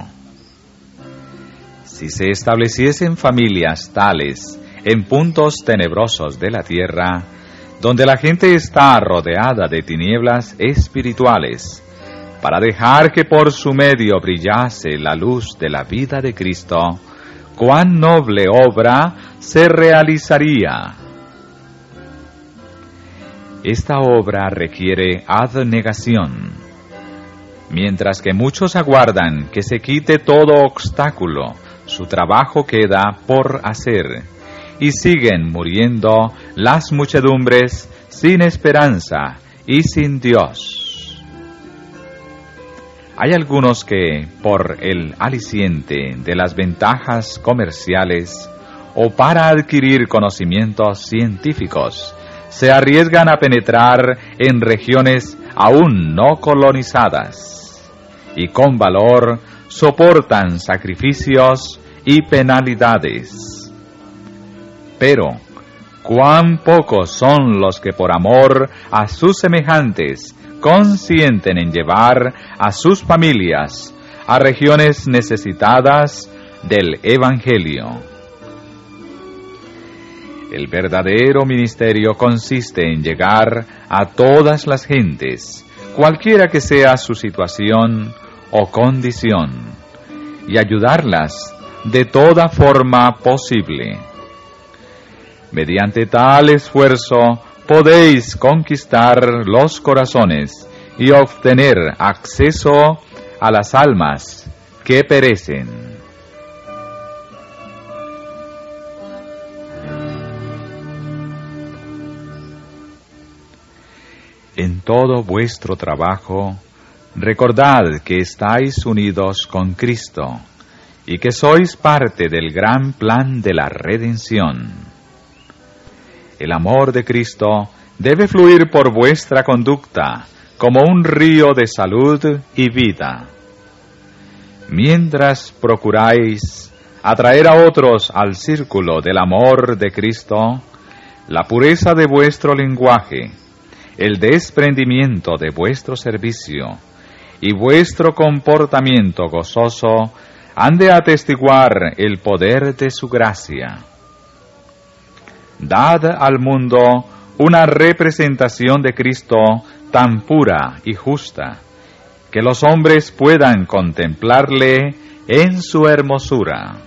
[SPEAKER 1] Si se estableciesen familias tales en puntos tenebrosos de la tierra, donde la gente está rodeada de tinieblas espirituales, para dejar que por su medio brillase la luz de la vida de Cristo, cuán noble obra se realizaría. Esta obra requiere abnegación, mientras que muchos aguardan que se quite todo obstáculo. Su trabajo queda por hacer, y siguen muriendo las muchedumbres sin esperanza y sin Dios. Hay algunos que, por el aliciente de las ventajas comerciales o para adquirir conocimientos científicos, se arriesgan a penetrar en regiones aún no colonizadas, y con valor soportan sacrificios y penalidades. Pero, cuán pocos son los que por amor a sus semejantes consienten en llevar a sus familias a regiones necesitadas del Evangelio. El verdadero ministerio consiste en llegar a todas las gentes, cualquiera que sea su situación o condición, y ayudarlas de toda forma posible. Mediante tal esfuerzo podéis conquistar los corazones y obtener acceso a las almas que perecen. En todo vuestro trabajo, recordad que estáis unidos con Cristo y que sois parte del gran plan de la redención. El amor de Cristo debe fluir por vuestra conducta como un río de salud y vida. Mientras procuráis atraer a otros al círculo del amor de Cristo, la pureza de vuestro lenguaje, el desprendimiento de vuestro servicio y vuestro comportamiento gozoso han de atestiguar el poder de su gracia. Dad al mundo una representación de Cristo tan pura y justa, que los hombres puedan contemplarle en su hermosura.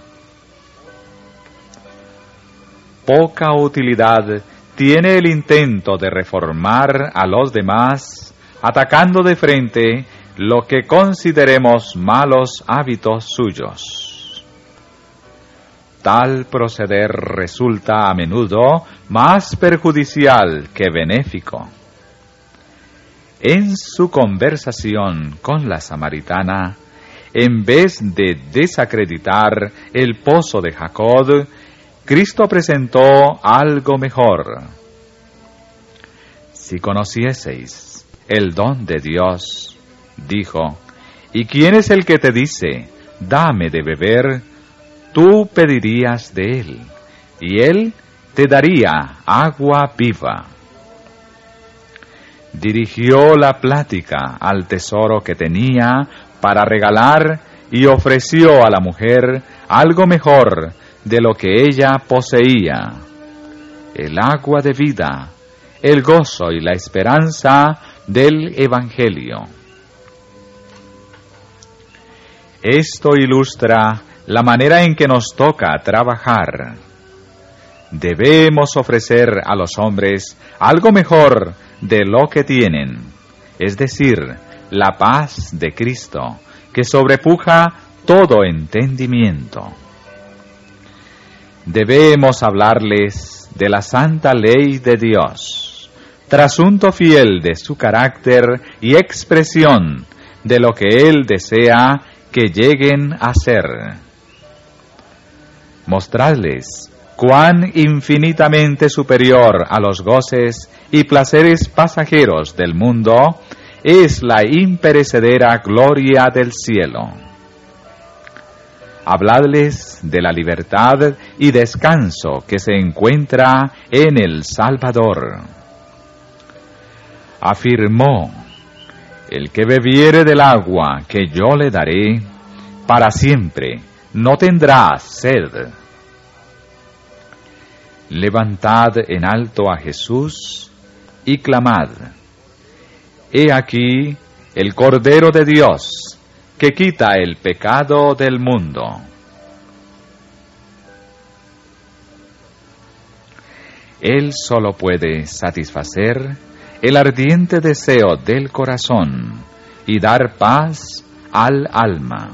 [SPEAKER 1] Poca utilidad tiene el intento de reformar a los demás, atacando de frente lo que consideremos malos hábitos suyos. tal proceder resulta a menudo más perjudicial que benéfico. En su conversación con la samaritana, en vez de desacreditar el pozo de Jacob, Cristo presentó algo mejor. Si conocieseis el don de Dios, dijo, ¿y quién es el que te dice, dame de beber? Tú pedirías de él, y él te daría agua viva. Dirigió la plática al tesoro que tenía para regalar y ofreció a la mujer algo mejor de lo que ella poseía, el agua de vida, el gozo y la esperanza del Evangelio. Esto ilustra la manera en que nos toca trabajar. Debemos ofrecer a los hombres algo mejor de lo que tienen, es decir, la paz de Cristo, que sobrepuja todo entendimiento. Debemos hablarles de la santa ley de Dios, trasunto fiel de su carácter y expresión de lo que Él desea que lleguen a ser. Mostrarles cuán infinitamente superior a los goces y placeres pasajeros del mundo es la imperecedera gloria del cielo. Habladles de la libertad y descanso que se encuentra en el Salvador. Afirmó, el que bebiere del agua que yo le daré, para siempre no tendrá sed. Levantad en alto a Jesús y clamad, he aquí el Cordero de Dios, que quita el pecado del mundo. Él solo puede satisfacer el ardiente deseo del corazón y dar paz al alma.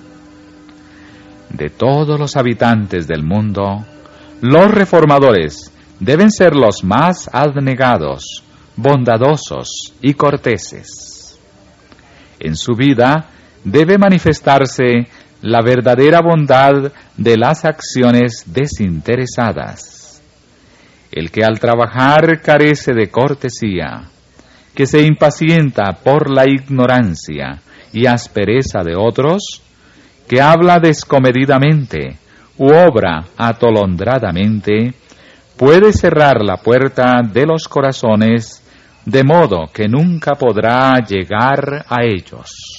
[SPEAKER 1] De todos los habitantes del mundo, los reformadores deben ser los más abnegados, bondadosos y corteses. En su vida debe manifestarse la verdadera bondad de las acciones desinteresadas. El que al trabajar carece de cortesía, que se impacienta por la ignorancia y aspereza de otros, que habla descomedidamente u obra atolondradamente, puede cerrar la puerta de los corazones, de modo que nunca podrá llegar a ellos.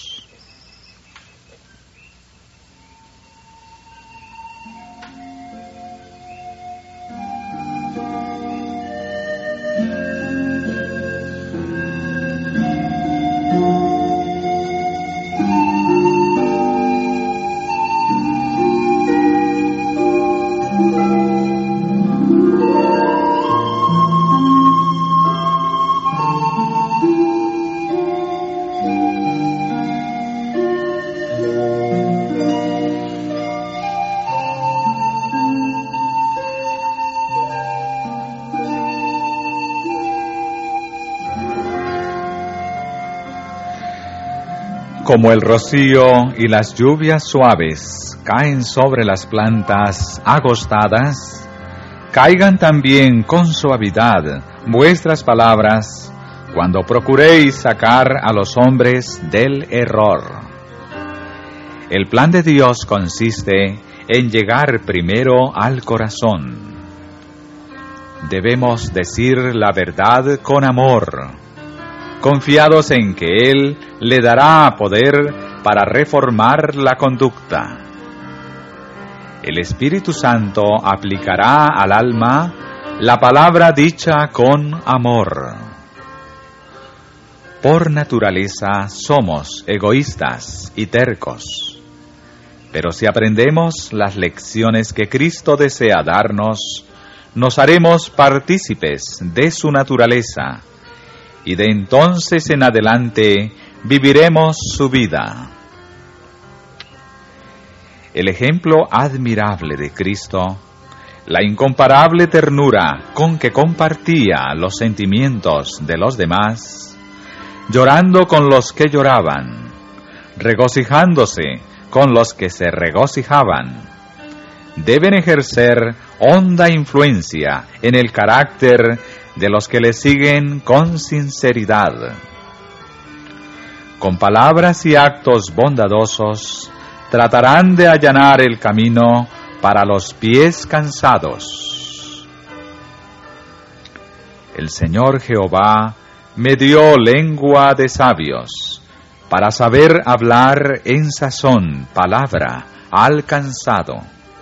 [SPEAKER 1] Como el rocío y las lluvias suaves caen sobre las plantas agostadas, caigan también con suavidad vuestras palabras cuando procuréis sacar a los hombres del error. El plan de Dios consiste en llegar primero al corazón. Debemos decir la verdad con amor, confiados en que Él le dará poder para reformar la conducta. El Espíritu Santo aplicará al alma la palabra dicha con amor. Por naturaleza somos egoístas y tercos, pero si aprendemos las lecciones que Cristo desea darnos, nos haremos partícipes de su naturaleza, y de entonces en adelante viviremos su vida. el ejemplo admirable de Cristo, la incomparable ternura con que compartía los sentimientos de los demás, llorando con los que lloraban, regocijándose con los que se regocijaban, deben ejercer honda influencia en el carácter de los que le siguen con sinceridad. Con palabras y actos bondadosos, tratarán de allanar el camino para los pies cansados. El Señor Jehová me dio lengua de sabios, para saber hablar en sazón palabra al cansado.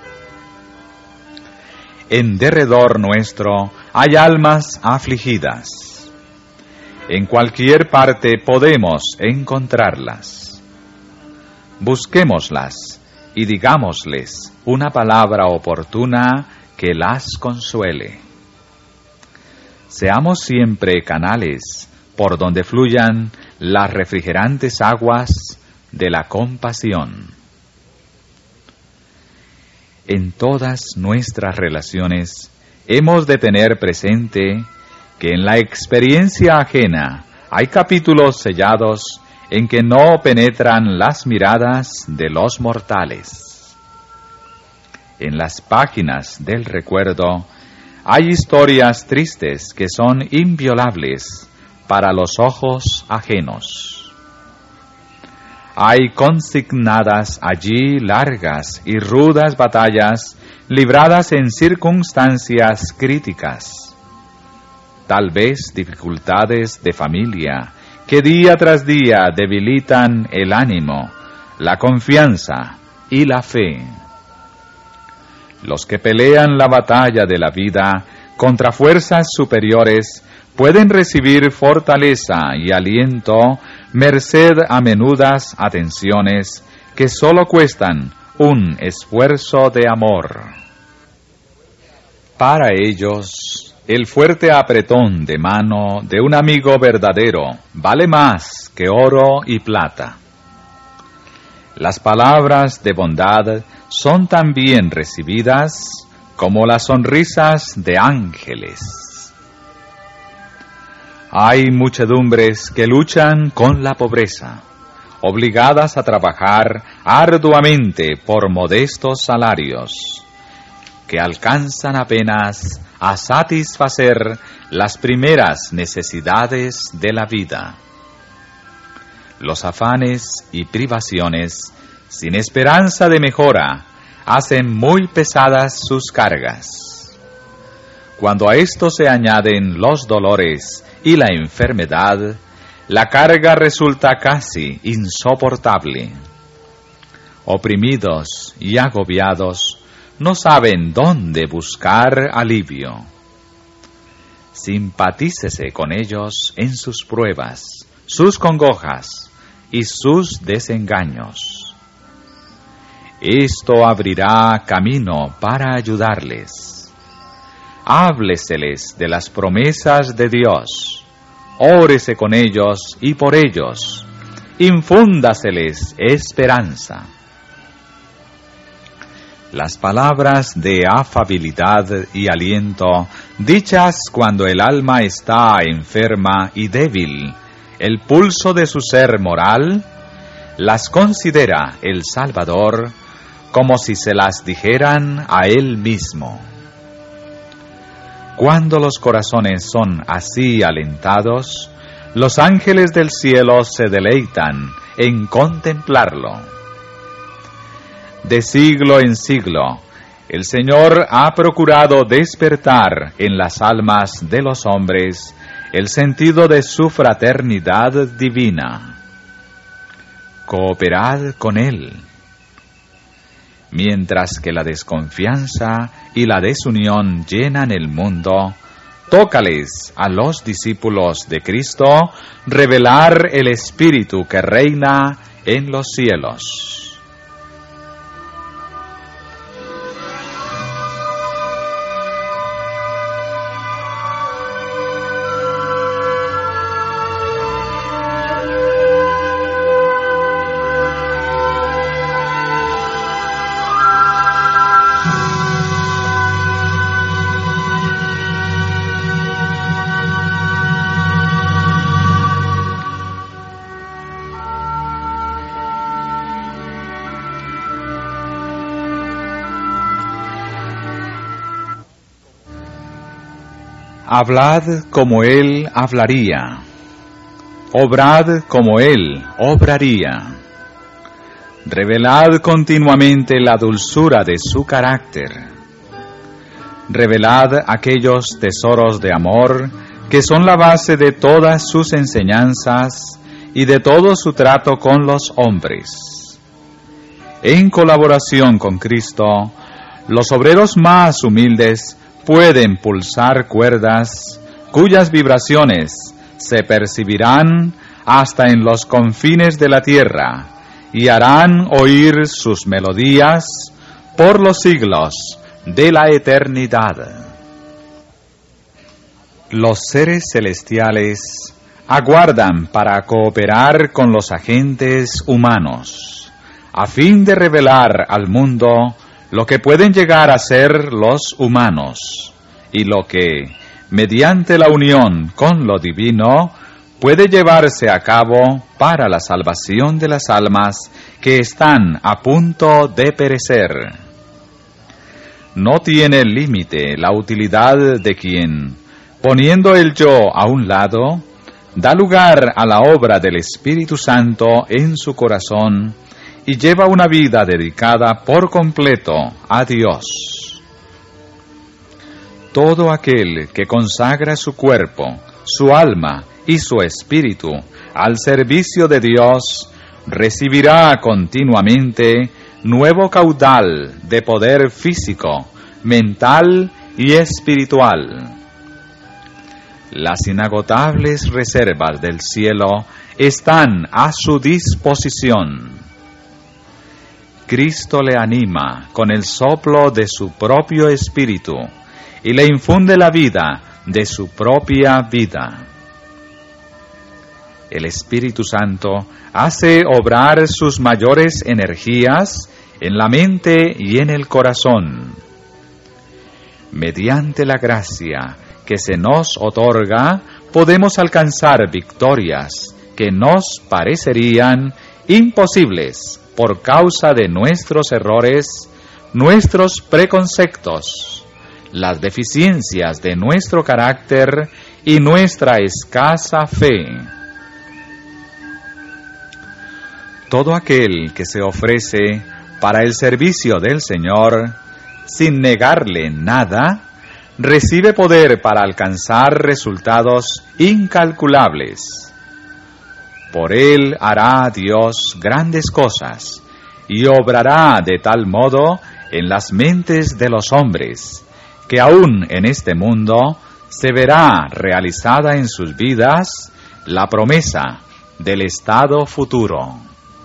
[SPEAKER 1] En derredor nuestro hay almas afligidas. En cualquier parte podemos encontrarlas. Busquémoslas y digámosles una palabra oportuna que las consuele. Seamos siempre canales por donde fluyan las refrigerantes aguas de la compasión. En todas nuestras relaciones hemos de tener presente que en la experiencia ajena hay capítulos sellados en que no penetran las miradas de los mortales. En las páginas del recuerdo hay historias tristes que son inviolables para los ojos ajenos. Hay consignadas allí largas y rudas batallas libradas en circunstancias críticas. Tal vez dificultades de familia que día tras día debilitan el ánimo, la confianza y la fe. Los que pelean la batalla de la vida contra fuerzas superiores pueden recibir fortaleza y aliento merced a menudas atenciones que sólo cuestan un esfuerzo de amor. Para ellos, el fuerte apretón de mano de un amigo verdadero vale más que oro y plata. Las palabras de bondad son tan bien recibidas como las sonrisas de ángeles. Hay muchedumbres que luchan con la pobreza, obligadas a trabajar arduamente por modestos salarios, que alcanzan apenas a satisfacer las primeras necesidades de la vida. Los afanes y privaciones, sin esperanza de mejora, hacen muy pesadas sus cargas. Cuando a esto se añaden los dolores y la enfermedad, la carga resulta casi insoportable. Oprimidos y agobiados, no saben dónde buscar alivio. Simpatícese con ellos en sus pruebas, sus congojas y sus desengaños. Esto abrirá camino para ayudarles. Hábleseles de las promesas de Dios. Órese con ellos y por ellos. Infúndaseles esperanza. Las palabras de afabilidad y aliento, dichas cuando el alma está enferma y débil, el pulso de su ser moral, las considera el Salvador como si se las dijeran a Él mismo. Cuando los corazones son así alentados, los ángeles del cielo se deleitan en contemplarlo. De siglo en siglo, el Señor ha procurado despertar en las almas de los hombres el sentido de su fraternidad divina. Cooperad con Él. Mientras que la desconfianza y la desunión llenan el mundo, tócales a los discípulos de Cristo revelar el Espíritu que reina en los cielos. Hablad como Él hablaría, obrad como Él obraría. Revelad continuamente la dulzura de su carácter. Revelad aquellos tesoros de amor que son la base de todas sus enseñanzas y de todo su trato con los hombres. En colaboración con Cristo, los obreros más humildes pueden pulsar cuerdas cuyas vibraciones se percibirán hasta en los confines de la tierra y harán oír sus melodías por los siglos de la eternidad. Los seres celestiales aguardan para cooperar con los agentes humanos, a fin de revelar al mundo lo que pueden llegar a ser los humanos, y lo que, mediante la unión con lo divino, puede llevarse a cabo para la salvación de las almas que están a punto de perecer. No tiene límite la utilidad de quien, poniendo el yo a un lado, da lugar a la obra del Espíritu Santo en su corazón y lleva una vida dedicada por completo a Dios. Todo aquel que consagra su cuerpo, su alma y su espíritu al servicio de Dios, recibirá continuamente nuevo caudal de poder físico, mental y espiritual. Las inagotables reservas del cielo están a su disposición. Cristo le anima con el soplo de su propio espíritu y le infunde la vida de su propia vida. El Espíritu Santo hace obrar sus mayores energías en la mente y en el corazón. Mediante la gracia que se nos otorga, podemos alcanzar victorias que nos parecerían imposibles por causa de nuestros errores, nuestros preconceptos, las deficiencias de nuestro carácter y nuestra escasa fe. Todo aquel que se ofrece para el servicio del Señor, sin negarle nada, recibe poder para alcanzar resultados incalculables. Por él hará Dios grandes cosas y obrará de tal modo en las mentes de los hombres, que aún en este mundo se verá realizada en sus vidas la promesa del estado futuro.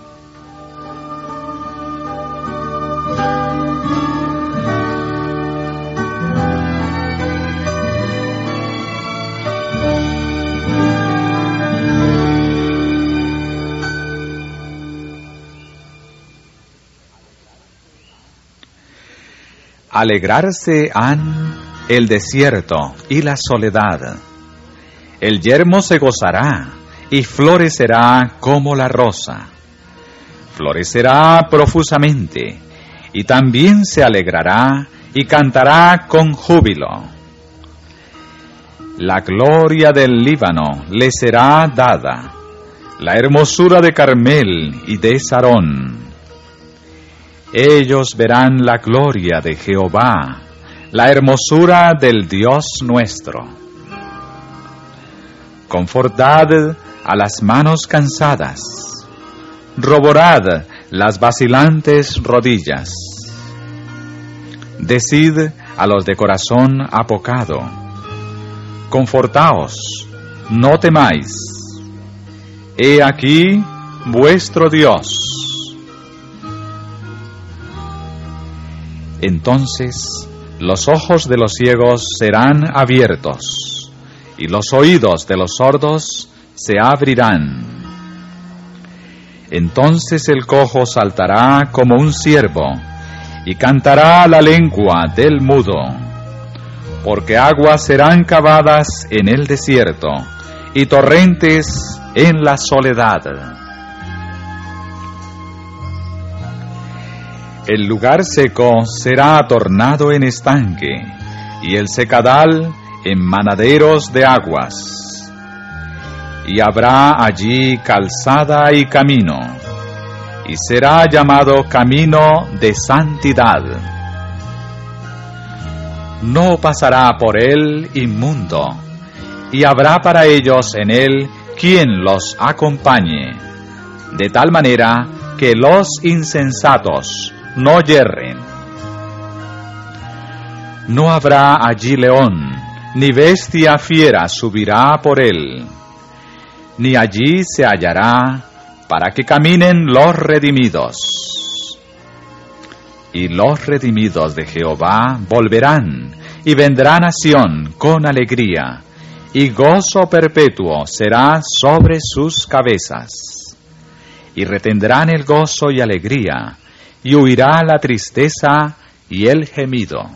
[SPEAKER 1] Alegrarse han el desierto y la soledad. El yermo se gozará y florecerá como la rosa. Florecerá profusamente y también se alegrará y cantará con júbilo. La gloria del Líbano le será dada, la hermosura de Carmel y de Sarón. Ellos verán la gloria de Jehová, la hermosura del Dios nuestro. Confortad a las manos cansadas, roborad las vacilantes rodillas. Decid a los de corazón apocado, confortaos, no temáis. He aquí vuestro Dios. Entonces los ojos de los ciegos serán abiertos, y los oídos de los sordos se abrirán. Entonces el cojo saltará como un ciervo, y cantará la lengua del mudo, porque aguas serán cavadas en el desierto, y torrentes en la soledad. El lugar seco será tornado en estanque, y el secadal en manaderos de aguas. Y habrá allí calzada y camino, y será llamado camino de santidad. No pasará por él inmundo, y habrá para ellos en él quien los acompañe, de tal manera que los insensatos no yerren. No habrá allí león, ni bestia fiera subirá por él, ni allí se hallará para que caminen los redimidos. Y los redimidos de Jehová volverán, y vendrán a Sión con alegría, y gozo perpetuo será sobre sus cabezas. Y retendrán el gozo y alegría, y huirá la tristeza y el gemido.